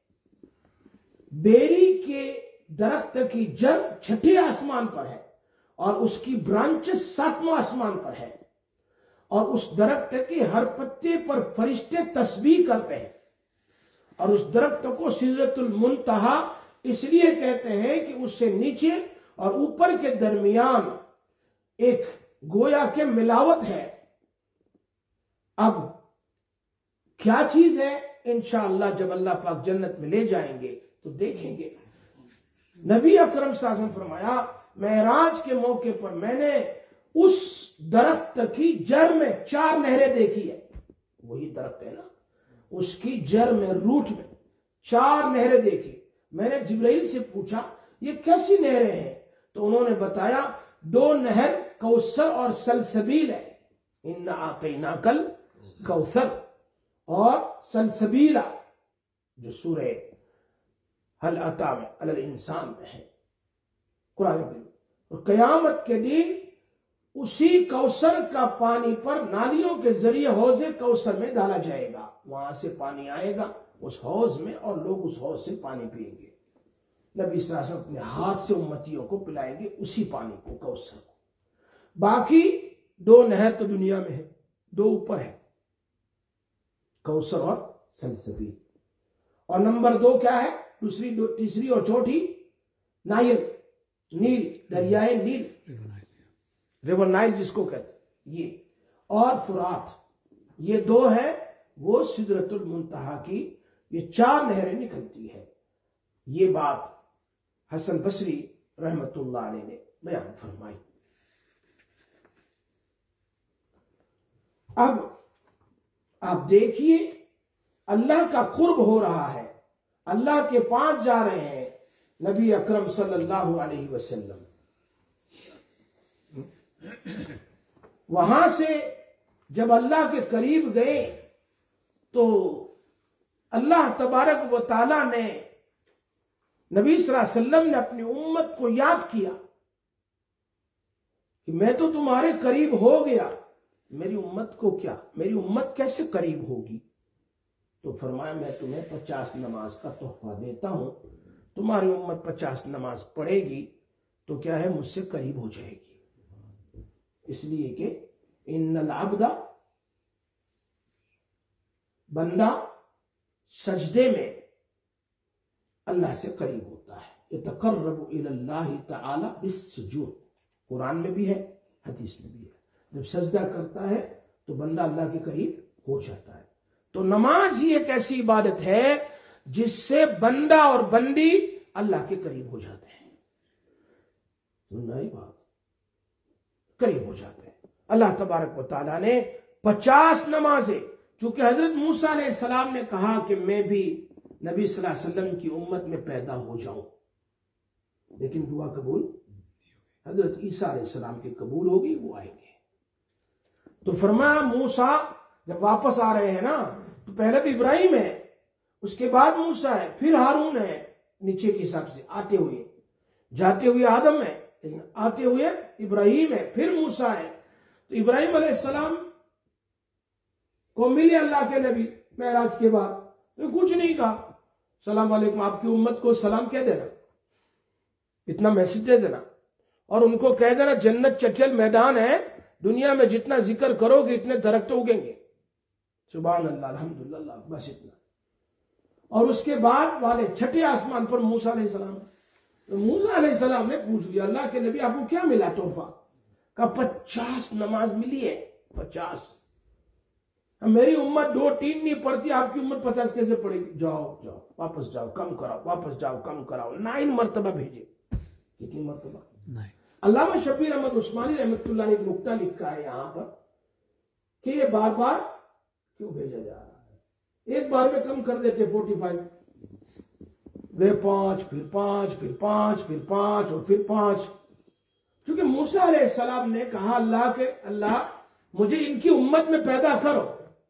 بیری کے درخت کی جڑ چھٹے آسمان پر ہے اور اس کی برانچز ساتواں آسمان پر ہے، اور اس درخت کے ہر پتے پر فرشتے تسبیح کرتے ہیں، اور اس درخت کو سدرۃ المنتہا اس لیے کہتے ہیں کہ اس سے نیچے اور اوپر کے درمیان ایک گویا کے ملاوٹ ہے۔ اب کیا چیز ہے انشاءاللہ جب اللہ پاک جنت میں لے جائیں گے تو دیکھیں گے۔ نبی اکرم صلی اللہ علیہ وسلم فرمایا معراج کے موقع پر میں نے اس درخت کی جڑ میں چار نہریں دیکھی ہے، وہی درخت ہے نا، اس کی جڑ میں روٹ میں چار نہریں دیکھی۔ میں نے جبرائیل سے پوچھا یہ کیسی نہریں ہیں؟ تو انہوں نے بتایا دو نہر کوثر اور سلسبیل ہے، اِنَّا أَعْطَيْنَاكَ الْكَوْثَرَ اور سلسبیلا جو سورہ حل عطا میں علی الانسان میں ہے قرآن میں، اور قیامت کے دن اسی کوثر کا پانی پر نالیوں کے ذریعے حوض کوثر میں ڈالا جائے گا، وہاں سے پانی آئے گا اس حوض میں اور لوگ اس حوض سے پانی پئیں گے۔ نبی صلی اللہ علیہ وسلم اپنے ہاتھ سے امتیوں کو پلائیں گے اسی پانی کو، کوثر کو۔ باقی دو نہر تو دنیا میں ہے، دو اوپر ہے، کوثر اور سلسبیل، اور نمبر دو کیا ہے؟ دوسری دو تیسری اور چوتھی نائل، نیل، دریائے نیل، ریور نائل جس کو کہتے ہیں یہ، اور فرات، یہ دو ہیں وہ سدرۃ المنتہا کی یہ چار نہریں نکلتی ہے۔ یہ بات حسن بصری رحمت اللہ علیہ نے بیان فرمائی۔ اب آپ دیکھیے اللہ کا قرب ہو رہا ہے، اللہ کے پاس جا رہے ہیں نبی اکرم صلی اللہ علیہ وسلم، وہاں سے جب اللہ کے قریب گئے تو اللہ تبارک و تعالیٰ نے نبی صلی اللہ علیہ وسلم نے اپنی امت کو یاد کیا کہ میں تو تمہارے قریب ہو گیا، میری امت کو کیا، میری امت کیسے قریب ہوگی؟ تو فرمایا میں تمہیں پچاس نماز کا تحفہ دیتا ہوں، تمہاری امت پچاس نماز پڑھے گی تو کیا ہے مجھ سے قریب ہو جائے گی، اس لیے کہ ان العبد، بندہ سجدے میں اللہ سے قریب ہوتا ہے، یتقرب الی اللہ تعالی بالسجود، قرآن میں بھی ہے حدیث میں بھی ہے، جب سجدہ کرتا ہے تو بندہ اللہ کے قریب ہو جاتا ہے۔ تو نماز ہی ایک ایسی عبادت ہے جس سے بندہ اور بندی اللہ کے قریب ہو جاتے ہیں، سننا ہی بات، قریب ہو جاتے ہیں۔ اللہ تبارک و تعالیٰ نے پچاس نمازیں، چونکہ حضرت موسیٰ علیہ السلام نے کہا کہ میں بھی نبی صلی اللہ علیہ وسلم کی امت میں پیدا ہو جاؤں، لیکن دعا قبول، حضرت عیسیٰ علیہ السلام کی قبول ہوگی، وہ آئیں گے۔ تو فرمایا موسیٰ جب واپس آ رہے ہیں نا تو پہلے تو ابراہیم ہے، اس کے بعد موسیٰ ہے، پھر ہارون ہے، نیچے کے حساب سے آتے ہوئے، جاتے ہوئے آدم ہے لیکن آتے ہوئے ابراہیم ہے، پھر موسیٰ ہے۔ تو ابراہیم علیہ السلام کو ملے اللہ کے نبی معراج کے بعد، تو کچھ نہیں کہا، السلام علیکم، آپ کی امت کو سلام کہہ دینا، اتنا میسج دے دینا، اور ان کو کہہ دینا جنت چچل میدان ہے، دنیا میں جتنا ذکر کرو گے اتنے درخت اگیں گے، سبحان اللہ الحمدللہ، بس اتنا۔ اور اس کے بعد والے چھٹے آسمان پر موسیٰ علیہ السلام، تو موسیٰ علیہ السلام نے پوچھ لیا اللہ کے نبی آپ کو کیا ملا تحفہ؟ کہا پچاس نماز ملی ہے، پچاس۔ میری امت دو تین نہیں پڑھتی، آپ کی امت پچاس کیسے پڑھے گی؟ جاؤ جاؤ واپس جاؤ، کم کراؤ، واپس جاؤ کم کراؤ، نائن مرتبہ بھیجے۔ کتنی مرتبہ؟ علامہ شبیر احمد عثمانی رحمۃ اللہ نے ایک نکتہ لکھا ہے یہاں پر کہ یہ بار بار کیوں بھیجا جا رہا ہے؟ ایک بار میں کم کر دیتے فورٹی فائیو، وہ پانچ، پھر پانچ، پھر پانچ، پھر پانچ، اور پھر پانچ۔ چونکہ موسیٰ علیہ السلام نے کہا اللہ کے اللہ مجھے ان کی امت میں پیدا کرو،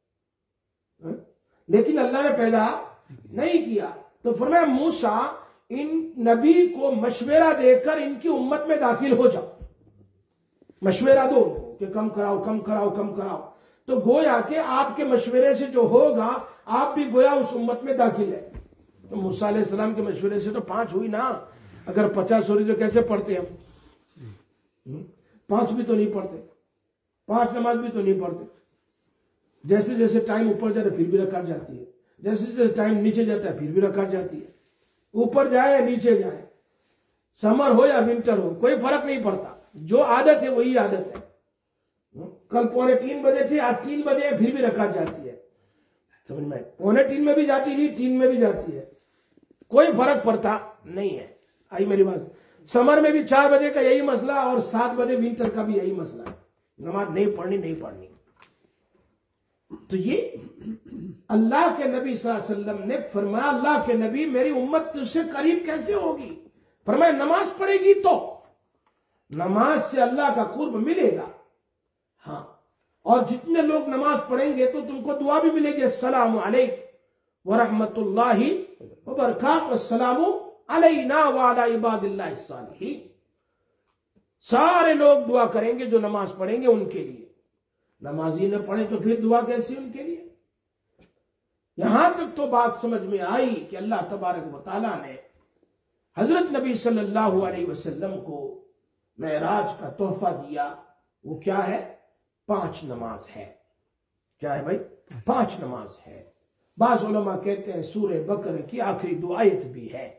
لیکن اللہ نے پیدا نہیں کیا، تو فرمایا موسیٰ ان نبی کو مشورہ دے کر ان کی امت میں داخل ہو جاؤ، مشورہ دو کہ کم کراؤ کم کراؤ کم کراؤ، تو گویا کہ آپ کے مشورے سے جو ہوگا آپ بھی گویا اس امت میں داخل ہے۔ تو موسیٰ علیہ السلام کے مشورے سے تو پانچ ہوئی نا، اگر پچاس ہو رہی تو کیسے پڑھتے ہم؟ پانچ بھی تو نہیں پڑھتے، پانچ نماز بھی تو نہیں پڑھتے۔ جیسے جیسے ٹائم اوپر جاتا ہے پھر بھی رکعت جاتی ہے، جیسے جیسے ٹائم نیچے جاتا ہے پھر بھی رکعت جاتی ہے، اوپر جائے یا نیچے جائے، سمر ہو یا ونٹر ہو کوئی فرق نہیں پڑتا، جو عادت ہے وہی عادت ہے۔ کل پونے تین بجے تھی، آج تین بجے پھر بھی رکعت جاتی ہے، سمجھ میں؟ پونے تین میں بھی جاتی تھی، تین میں بھی جاتی ہے، کوئی فرق پڑتا نہیں ہے۔ آئی میری بات؟ سمر میں بھی چار بجے کا یہی مسئلہ اور سات بجے ونٹر کا بھی یہی مسئلہ ہے، نماز نہیں پڑھنی نہیں پڑھنی۔ تو یہ اللہ کے نبی صلی اللہ علیہ وسلم نے فرمایا اللہ کے نبی میری امت تجھ سے قریب کیسے ہوگی؟ فرمایا نماز پڑھے گی تو نماز سے اللہ کا قرب ملے گا، ہاں، اور جتنے لوگ نماز پڑھیں گے تو تم کو دعا بھی ملے گی، السلام علیکم ورحمۃ اللہ وبرکاتہ، السلام علینا وعلی عباد اللہ الصالحین۔ سارے لوگ دعا کریں گے جو نماز پڑھیں گے ان کے لیے، نمازی نہ پڑھیں تو پھر دعا کیسی ان کے لیے؟ یہاں تک تو بات سمجھ میں آئی کہ اللہ تبارک و تعالیٰ نے حضرت نبی صلی اللہ علیہ وسلم کو معراج کا تحفہ دیا، وہ کیا ہے؟ پانچ نماز ہے۔ کیا ہے بھائی؟ پانچ نماز ہے۔ بعض علماء کہتے ہیں سورہ بقرہ کی آخری دو آیت بھی ہے۔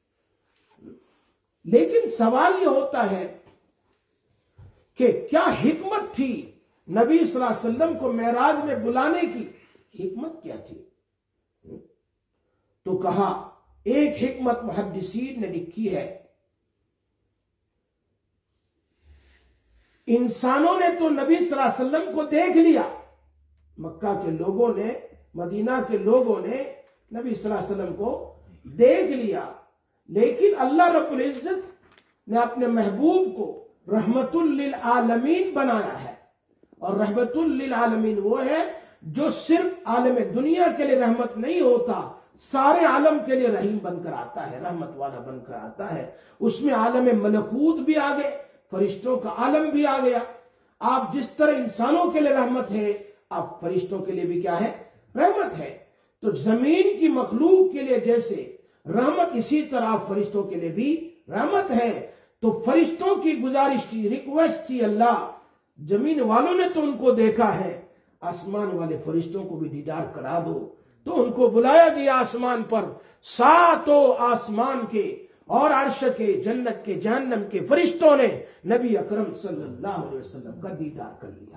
لیکن سوال یہ ہوتا ہے کہ کیا حکمت تھی نبی صلی اللہ علیہ وسلم کو معراج میں بلانے کی؟ حکمت کیا تھی؟ تو کہا ایک حکمت محدثین نے لکھی ہے، انسانوں نے تو نبی صلی اللہ علیہ وسلم کو دیکھ لیا، مکہ کے لوگوں نے، مدینہ کے لوگوں نے نبی صلی اللہ علیہ وسلم کو دیکھ لیا، لیکن اللہ رب العزت نے اپنے محبوب کو رحمت للعالمین بنایا ہے، اور رحمت للعالمین وہ ہے جو صرف عالم دنیا کے لیے رحمت نہیں ہوتا، سارے عالم کے لیے رحیم بن کر آتا ہے، رحمت والا بن کر آتا ہے۔ اس میں عالم ملکوت بھی آگے، فرشتوں کا عالم بھی آ گیا۔ آپ جس طرح انسانوں کے لیے رحمت ہے، آپ فرشتوں کے لیے بھی کیا ہے؟ رحمت ہے۔ تو زمین کی مخلوق کے لیے جیسے رحمت، اسی طرح آپ فرشتوں کے لیے بھی رحمت ہے۔ تو فرشتوں کی گزارش تھی، ریکویسٹ تھی، اللہ زمین والوں نے تو ان کو دیکھا ہے، آسمان والے فرشتوں کو بھی دیدار کرا دو۔ تو ان کو بلایا گیا آسمان پر، ساتوں آسمان کے اور عرش کے، جنت کے، جہنم کے فرشتوں نے نبی اکرم صلی اللہ علیہ وسلم کا دیدار کر لیا۔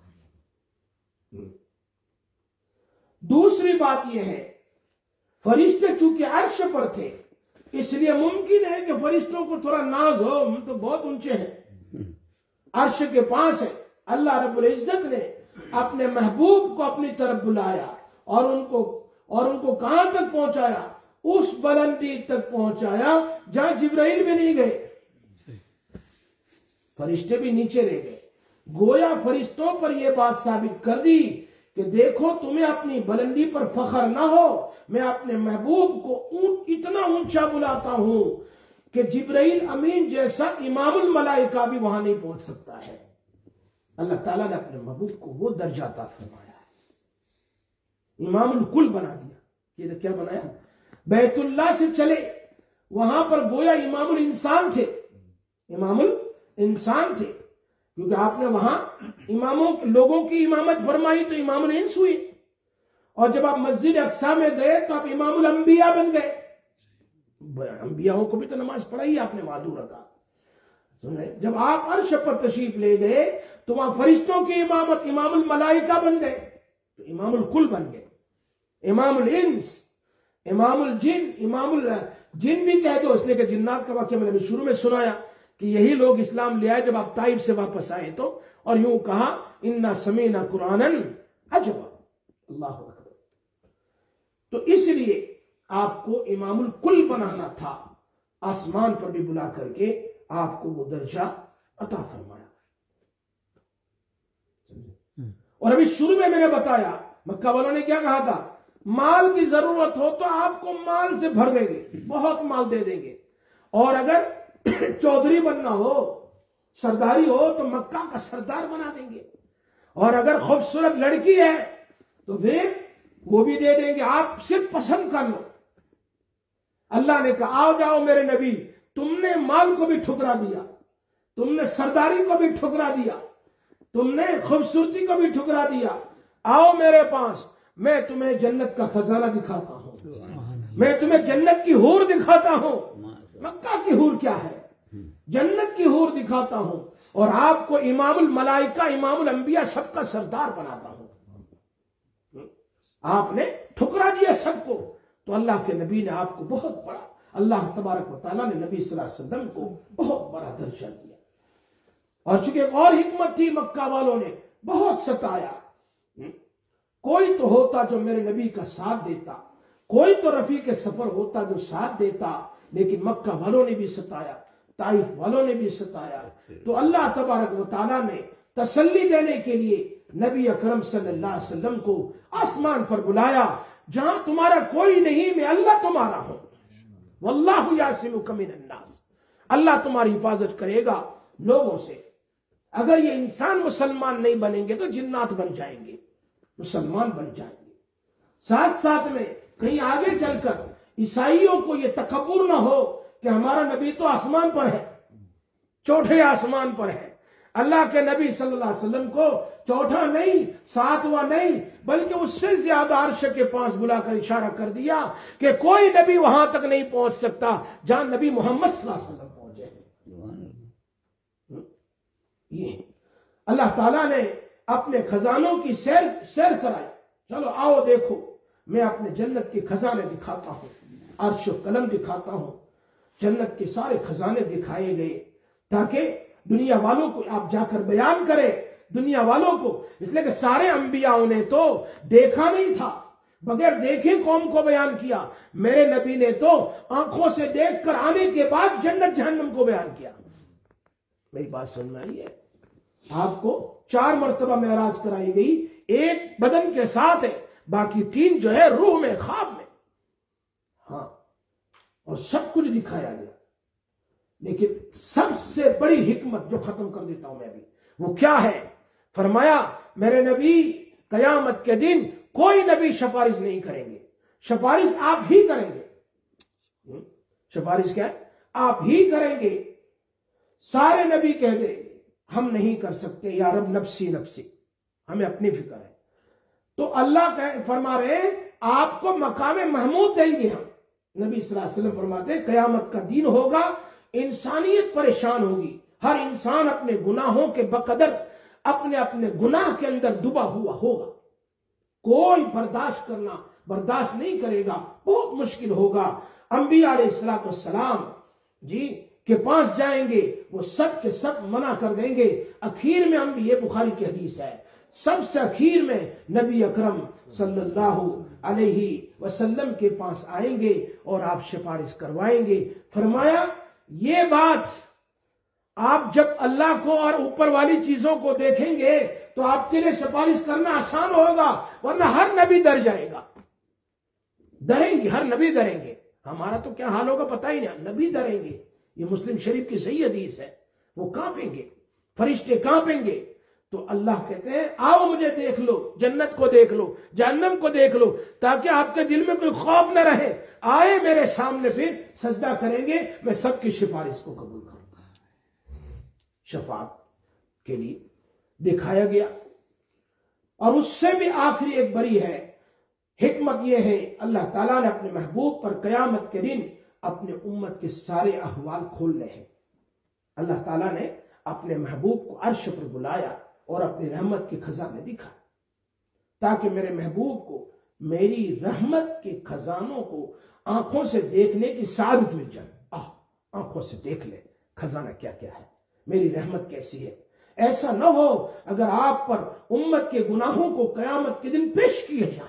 دوسری بات یہ ہے، فرشتے چونکہ عرش پر تھے، اس لیے ممکن ہے کہ فرشتوں کو تھوڑا ناز ہو، ہم تو بہت اونچے ہیں، عرش کے پاس ہے۔ اللہ رب العزت نے اپنے محبوب کو اپنی طرف بلایا اور ان کو اور ان کو کہاں تک پہنچایا؟ اس بلندی تک پہنچایا جہاں جبرائیل بھی نہیں گئے، فرشتے بھی نیچے رہ گئے۔ گویا فرشتوں پر یہ بات ثابت کر دی کہ دیکھو تمہیں اپنی بلندی پر فخر نہ ہو، میں اپنے محبوب کو اون اتنا اونچا بلاتا ہوں کہ جبرائیل امین جیسا امام الملائکہ بھی وہاں نہیں پہنچ سکتا ہے۔ اللہ تعالیٰ نے اپنے محبوب کو وہ درجہ عطا فرمایا ہے، امام الکل بنا دیا۔ یہ کیا بنایا؟ بیت اللہ سے چلے وہاں پر گویا امام الانسان تھے، امام الانسان تھے، کیونکہ آپ نے وہاں اماموں لوگوں کی امامت فرمائی تو امام الانس ہوئی، اور جب آپ مسجد اقصی میں گئے تو آپ امام الانبیاء بن گئے۔ انبیاء کو بھی تو نماز پڑھائی آپ نے وعدو رکھا۔ جب آپ عرش پر تشریف لے گئے تو وہاں فرشتوں کی امامت امام الملائکہ بن گئے، تو امام الکل بن گئے، امام الانس، امام الجن، امام الجن بھی کہہ دو، اس لیے کہ جنات کا واقعہ میں نے شروع میں سنایا کہ یہی لوگ اسلام لے آئے جب آپ طائف سے واپس آئے تو، اور یوں کہا انا سمینا قرآنا عجبا، اللہ اکبر۔ تو اس لیے آپ کو امام الکل بنانا تھا، آسمان پر بھی بلا کر کے آپ کو وہ درجہ عطا فرمایا۔ اور ابھی شروع میں میں نے بتایا مکہ والوں نے کیا کہا تھا، مال کی ضرورت ہو تو آپ کو مال سے بھر دیں گے، بہت مال دے دیں گے، اور اگر چودھری بننا ہو، سرداری ہو تو مکہ کا سردار بنا دیں گے، اور اگر خوبصورت لڑکی ہے تو پھر وہ بھی دے دیں گے، آپ صرف پسند کر لو۔ اللہ نے کہا آؤ جاؤ میرے نبی، تم نے مال کو بھی ٹھکرا دیا، تم نے سرداری کو بھی ٹھکرا دیا، تم نے خوبصورتی کو بھی ٹھکرا دیا، آؤ میرے پاس، میں تمہیں جنت کا خزانہ دکھاتا ہوں، میں تمہیں جنت کی حور دکھاتا ہوں۔ مکہ کی حور کیا ہے، جنت کی حور دکھاتا ہوں، اور آپ کو امام الملائکہ امام الانبیاء سب کا سردار بناتا ہوں۔ آپ نے ٹھکرا دیا سب کو، تو اللہ کے نبی نے آپ کو بہت بڑا، اللہ تبارک و تعالیٰ نے نبی صلی اللہ علیہ وسلم کو بہت بڑا درجہ دیا۔ اور چونکہ ایک اور حکمت تھی، مکہ والوں نے بہت ستایا، کوئی تو ہوتا جو میرے نبی کا ساتھ دیتا، کوئی تو رفیق سفر ہوتا جو ساتھ دیتا، لیکن مکہ والوں نے بھی ستایا، طائف والوں نے بھی ستایا۔ تو اللہ تبارک و تعالیٰ نے تسلی دینے کے لیے نبی اکرم صلی اللہ علیہ وسلم کو آسمان پر بلایا، جہاں تمہارا کوئی نہیں، میں اللہ تمہارا ہوں، واللہ یعصمک من الناس، اللہ تمہاری حفاظت کرے گا لوگوں سے۔ اگر یہ انسان مسلمان نہیں بنیں گے تو جنات بن جائیں گے، مسلمان بن جائیں گے۔ ساتھ ساتھ میں کہیں آگے چل کر عیسائیوں کو یہ تکبر نہ ہو کہ ہمارا نبی تو آسمان پر ہے، چوتھے آسمان پر ہے۔ اللہ کے نبی صلی اللہ علیہ وسلم کو چوتھا نہیں، ساتواں نہیں، بلکہ اس سے زیادہ عرش کے پاس بلا کر اشارہ کر دیا کہ کوئی نبی وہاں تک نہیں پہنچ سکتا جہاں نبی محمد صلی اللہ علیہ وسلم پہنچے۔ یہ اللہ تعالیٰ نے اپنے خزانوں کی سیر سیر کرائی، چلو آؤ دیکھو، میں اپنے جنت کے خزانے دکھاتا ہوں، عرش و قلم دکھاتا ہوں، جنت کے سارے خزانے دکھائے گئے تاکہ دنیا والوں کو آپ جا کر بیان کریں، دنیا والوں کو، اس لیے کہ سارے انبیاء نے تو دیکھا نہیں تھا، بغیر دیکھے قوم کو بیان کیا، میرے نبی نے تو آنکھوں سے دیکھ کر آنے کے بعد جنت جہنم کو بیان کیا۔ میری بات سننا ہی ہے، آپ کو چار مرتبہ معراج کرائی گئی، ایک بدن کے ساتھ ہے، باقی تین جو ہے روح میں، خواب میں، ہاں، اور سب کچھ دکھایا گیا۔ لیکن سب سے بڑی حکمت جو ختم کر دیتا ہوں میں ابھی، وہ کیا ہے؟ فرمایا میرے نبی قیامت کے دن کوئی نبی سفارش نہیں کریں گے، سفارش آپ ہی کریں گے۔ سفارش کیا ہے؟ آپ ہی کریں گے۔ سارے نبی کہہ دیں گے ہم نہیں کر سکتے یا رب، نفسی نفسی، ہمیں اپنی فکر ہے۔ تو اللہ فرما رہے ہیں آپ کو مقام محمود دیں گے ہم۔ نبی صلی اللہ علیہ وسلم فرماتے ہیں قیامت کا دن ہوگا، انسانیت پریشان ہوگی، ہر انسان اپنے گناہوں کے بقدر اپنے اپنے گناہ کے اندر ڈوبا ہوا ہوگا، کوئی برداشت کرنا برداشت نہیں کرے گا، بہت مشکل ہوگا۔ انبیاء علیہ السلام جی کے پاس جائیں گے، وہ سب کے سب منع کر دیں گے۔ اخیر میں ہم یہ بخاری کی حدیث ہے، سب سے اخیر میں نبی اکرم صلی اللہ علیہ وسلم کے پاس آئیں گے اور آپ سفارش کروائیں گے۔ فرمایا یہ بات آپ جب اللہ کو اور اوپر والی چیزوں کو دیکھیں گے تو آپ کے لیے سفارش کرنا آسان ہوگا، ورنہ ہر نبی ڈر جائے گا۔ ڈریں گے، ہر نبی ڈریں گے. ہمارا تو کیا حال ہوگا پتہ ہی نہیں، نبی ڈریں گے. یہ مسلم شریف کی صحیح حدیث ہے. وہ کانپیں گے، فرشتے کانپیں گے. تو اللہ کہتے ہیں آؤ مجھے دیکھ لو، جنت کو دیکھ لو، جہنم کو دیکھ لو، تاکہ آپ کے دل میں کوئی خوف نہ رہے. آئے میرے سامنے، پھر سجدہ کریں گے، میں سب کی سفارش کو قبول کروں گا. شفاعت کے لیے دکھایا گیا. اور اس سے بھی آخری ایک بڑی ہے حکمت، یہ ہے اللہ تعالیٰ نے اپنے محبوب پر قیامت کے دن اپنے امت کے سارے احوال کھولنے ہیں. اللہ تعالیٰ نے اپنے محبوب کو عرش پر بلایا اور اپنی رحمت کے خزانے دکھا، تاکہ میرے محبوب کو میری رحمت کے خزانوں کو آنکھوں سے دیکھنے کی سعادت مل جائے. آہ آنکھوں سے دیکھ لے خزانہ کیا کیا ہے، میری رحمت کیسی ہے. ایسا نہ ہو اگر آپ پر امت کے گناہوں کو قیامت کے دن پیش کیے جائیں.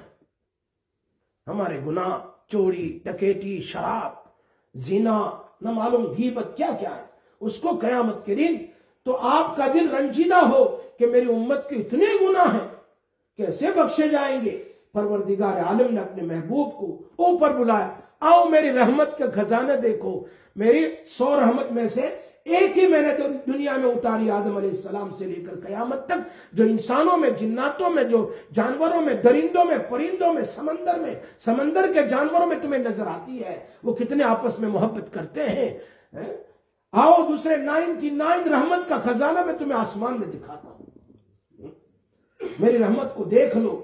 ہمارے گناہ چوری، ڈکیتی، شراب، زنا، نہ معلوم غیبت کیا کیا ہے، اس کو قیامت کے دن تو آپ کا دل رنجیدہ ہو کہ میری امت کے اتنے گناہ ہیں کیسے بخشے جائیں گے. پروردگار عالم نے اپنے محبوب کو اوپر بلایا، آؤ میری رحمت کے خزانے دیکھو. میری سو رحمت میں سے ایک ہی میں نے دنیا میں اتاری آدم علیہ السلام سے لے کر قیامت تک، جو انسانوں میں، جناتوں میں، جو جانوروں میں، درندوں میں، پرندوں میں، سمندر میں، سمندر کے جانوروں میں تمہیں نظر آتی ہے. وہ کتنے آپس میں محبت کرتے ہیں. آؤ دوسرے نائنٹی نائن رحمت کا خزانہ میں تمہیں آسمان میں دکھاتا ہوں. میری رحمت کو دیکھ لو.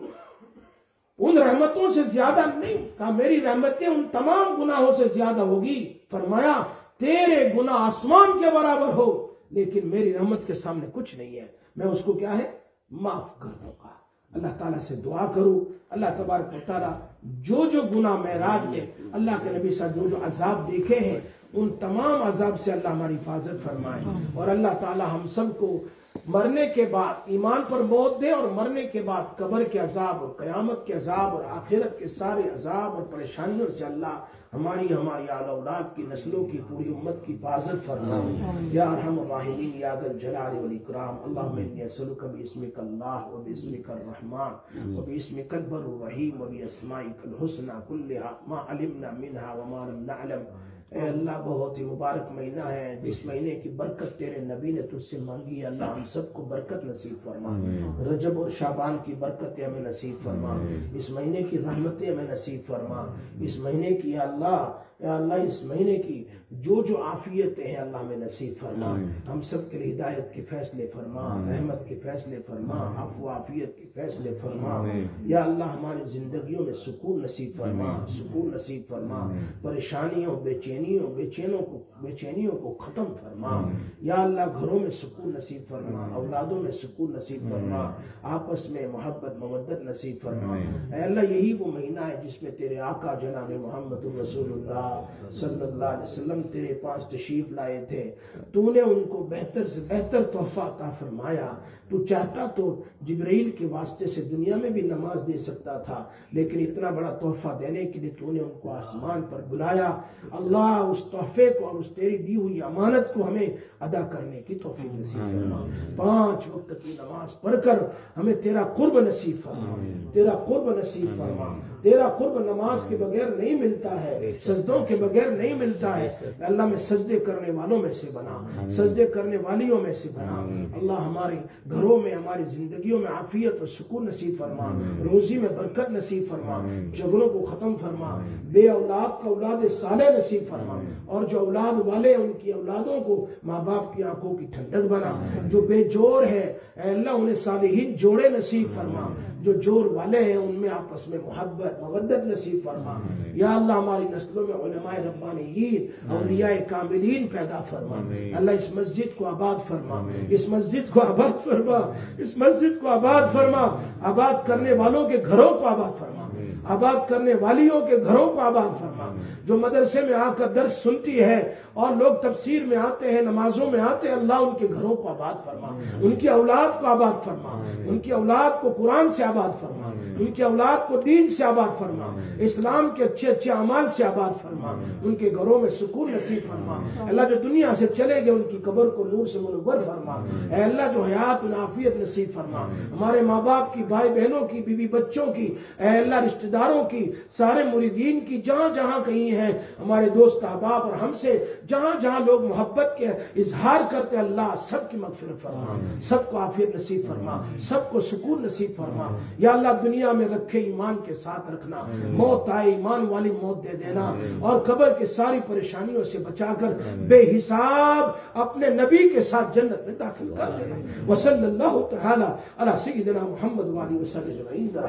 ان رحمتوں سے زیادہ نہیں کہا، میری رحمتیں ان تمام گناہوں سے زیادہ ہوگی. فرمایا تیرے گناہ آسمان کے برابر ہو، لیکن میری رحمت کے سامنے کچھ نہیں ہے، میں اس کو کیا ہے معاف کر دوں گا. اللہ تعالیٰ سے دعا کرو، اللہ تبارک و تعالیٰ جو جو گناہ معراج میں اللہ کے نبی صاحب جو جو عذاب دیکھے ہیں، ان تمام عذاب سے اللہ ہماری حفاظت فرمائے. اور اللہ تعالیٰ ہم سب کو مرنے کے بعد ایمان پر موت دے، اور مرنے کے بعد قبر کے عذاب اور قیامت کے عذاب اور آخرت کے سارے عذاب اور پریشانیوں سے اللہ ہماری ہماری آل اولاد کی نسلوں کی پوری امت کی حفاظت فرمائے. یا ارحم الراحمین یا ذا الجلال والاکرام. اللہم انی اسألک باسمک اللہ و باسمک الرحمن و باسمک البر الرحیم و باسمائک الحسنى کلھا ما علمنا منہا وما لم نعلم. اے اللہ بہت ہی مبارک مہینہ ہے، جس مہینے کی برکت تیرے نبی نے تجھ سے مانگی ہے. اللہ ہم سب کو برکت نصیب فرما. رجب اور شعبان کی برکتیں ہمیں نصیب فرما. اس مہینے کی رحمتیں ہمیں نصیب فرما. اس مہینے کی یا اللہ یا اللہ اس مہینے کی جو جو عافیتیں ہیں اللہ ہمیں نصیب فرما. ہم سب کے لیے ہدایت کے فیصلے فرما، رحمت کے فیصلے فرما، عفو عافیت کے فیصلے فرما. یا اللہ ہماری زندگیوں میں سکون نصیب فرما، سکون نصیب فرما. پریشانیوں، بے چینیوں بے چینوں کو بے چینیوں کو ختم فرما. یا اللہ گھروں میں سکون نصیب فرما، اولادوں میں سکون نصیب فرما، آپس میں محبت مودت نصیب فرما. اے اللہ یہی وہ مہینہ ہے جس میں تیرے آقا جناب محمد رسول اللہ صلی اللہ علیہ وسلم تیرے پاس تشریف لائے تھے. تو نے ان کو بہتر سے بہتر تحفہ عطا فرمایا. تو چاہتا تو جبرائیل کے واسطے سے دنیا میں بھی نماز دے سکتا تھا، لیکن اتنا بڑا تحفہ دینے کے لیے تو نے ان کو آسمان پر بلایا. اللہ اس تحفے کو اور اس تیری دی ہوئی امانت کو ہمیں ادا کرنے کی توفیق نصیب فرما. پانچ وقت کی نماز پڑھ کر ہمیں تیرا قرب نصیب فرما، تیرا قرب نصیب فرما. تیرا قرب نماز کے بغیر نہیں ملتا ہے، سجدوں کے بغیر نہیں ملتا ہے. اللہ میں سجدے کرنے والوں میں سے بنا، سجدے کرنے والیوں میں سے بنا. اللہ ہمارے گھروں میں ہماری زندگیوں میں عافیت اور سکون نصیب فرما، روزی میں برکت نصیب فرما، جھگڑوں کو ختم فرما، بے اولاد کا اولاد صالح نصیب فرما، اور جو اولاد والے ان کی اولادوں کو ماں باپ کی آنکھوں کی ٹھنڈک بنا. جو بے جوڑ ہے اے اللہ انہیں صالحین جوڑے نصیب فرما، جو جوڑ والے ہیں ان میں آپس میں محبت مودت نصیب فرما. یا اللہ ہماری نسلوں میں علماء ربانیین اولیاء کاملین پیدا فرما. اللہ اس مسجد کو آباد فرما، اس مسجد کو آباد فرما، اس مسجد کو آباد فرما. آباد کرنے والوں کے گھروں کو آباد فرما، آباد کرنے والیوں کے گھروں کو آباد فرما. جو مدرسے میں آ کر درس سنتی ہے اور لوگ تفسیر میں آتے ہیں، نمازوں میں آتے ہیں، اللہ ان کے گھروں کو آباد فرما، ان کی اولاد کو آباد فرما، ان کی اولاد کو قرآن سے آباد فرما، ان کی اولاد کو دین سے آباد فرما، اسلام کے اچھے اچھے اعمال سے آباد فرما. ان کے گھروں میں سکون نصیب فرما. اللہ جو دنیا سے چلے گئے ان کی قبر کو نور سے منور فرما. اے اللہ جو حیات و عافیت نصیب فرما. ہمارے ماں باپ کی، بھائی بہنوں کی، بیوی بچوں کی، اے اللہ رشتہ تاجداروں کی، سارے مریدین کی، جہاں جہاں کہیں ہیں ہمارے دوست احباب اور ہم سے جہاں جہاں لوگ محبت کے اظہار کرتے، اللہ سب کی مغفرت فرما، سب کو عافیت نصیب فرما، سب کو سکون نصیب فرما۔ یا اللہ دنیا میں رکھے ایمان کے ساتھ رکھنا، موت آئے ایمان والی موت دے دینا، اور قبر کے ساری پریشانیوں سے بچا کر بے حساب اپنے نبی کے ساتھ جنت میں داخل کر دینا۔ وصلی اللہ تعالی علی سیدنا محمد وآلہ وسلم۔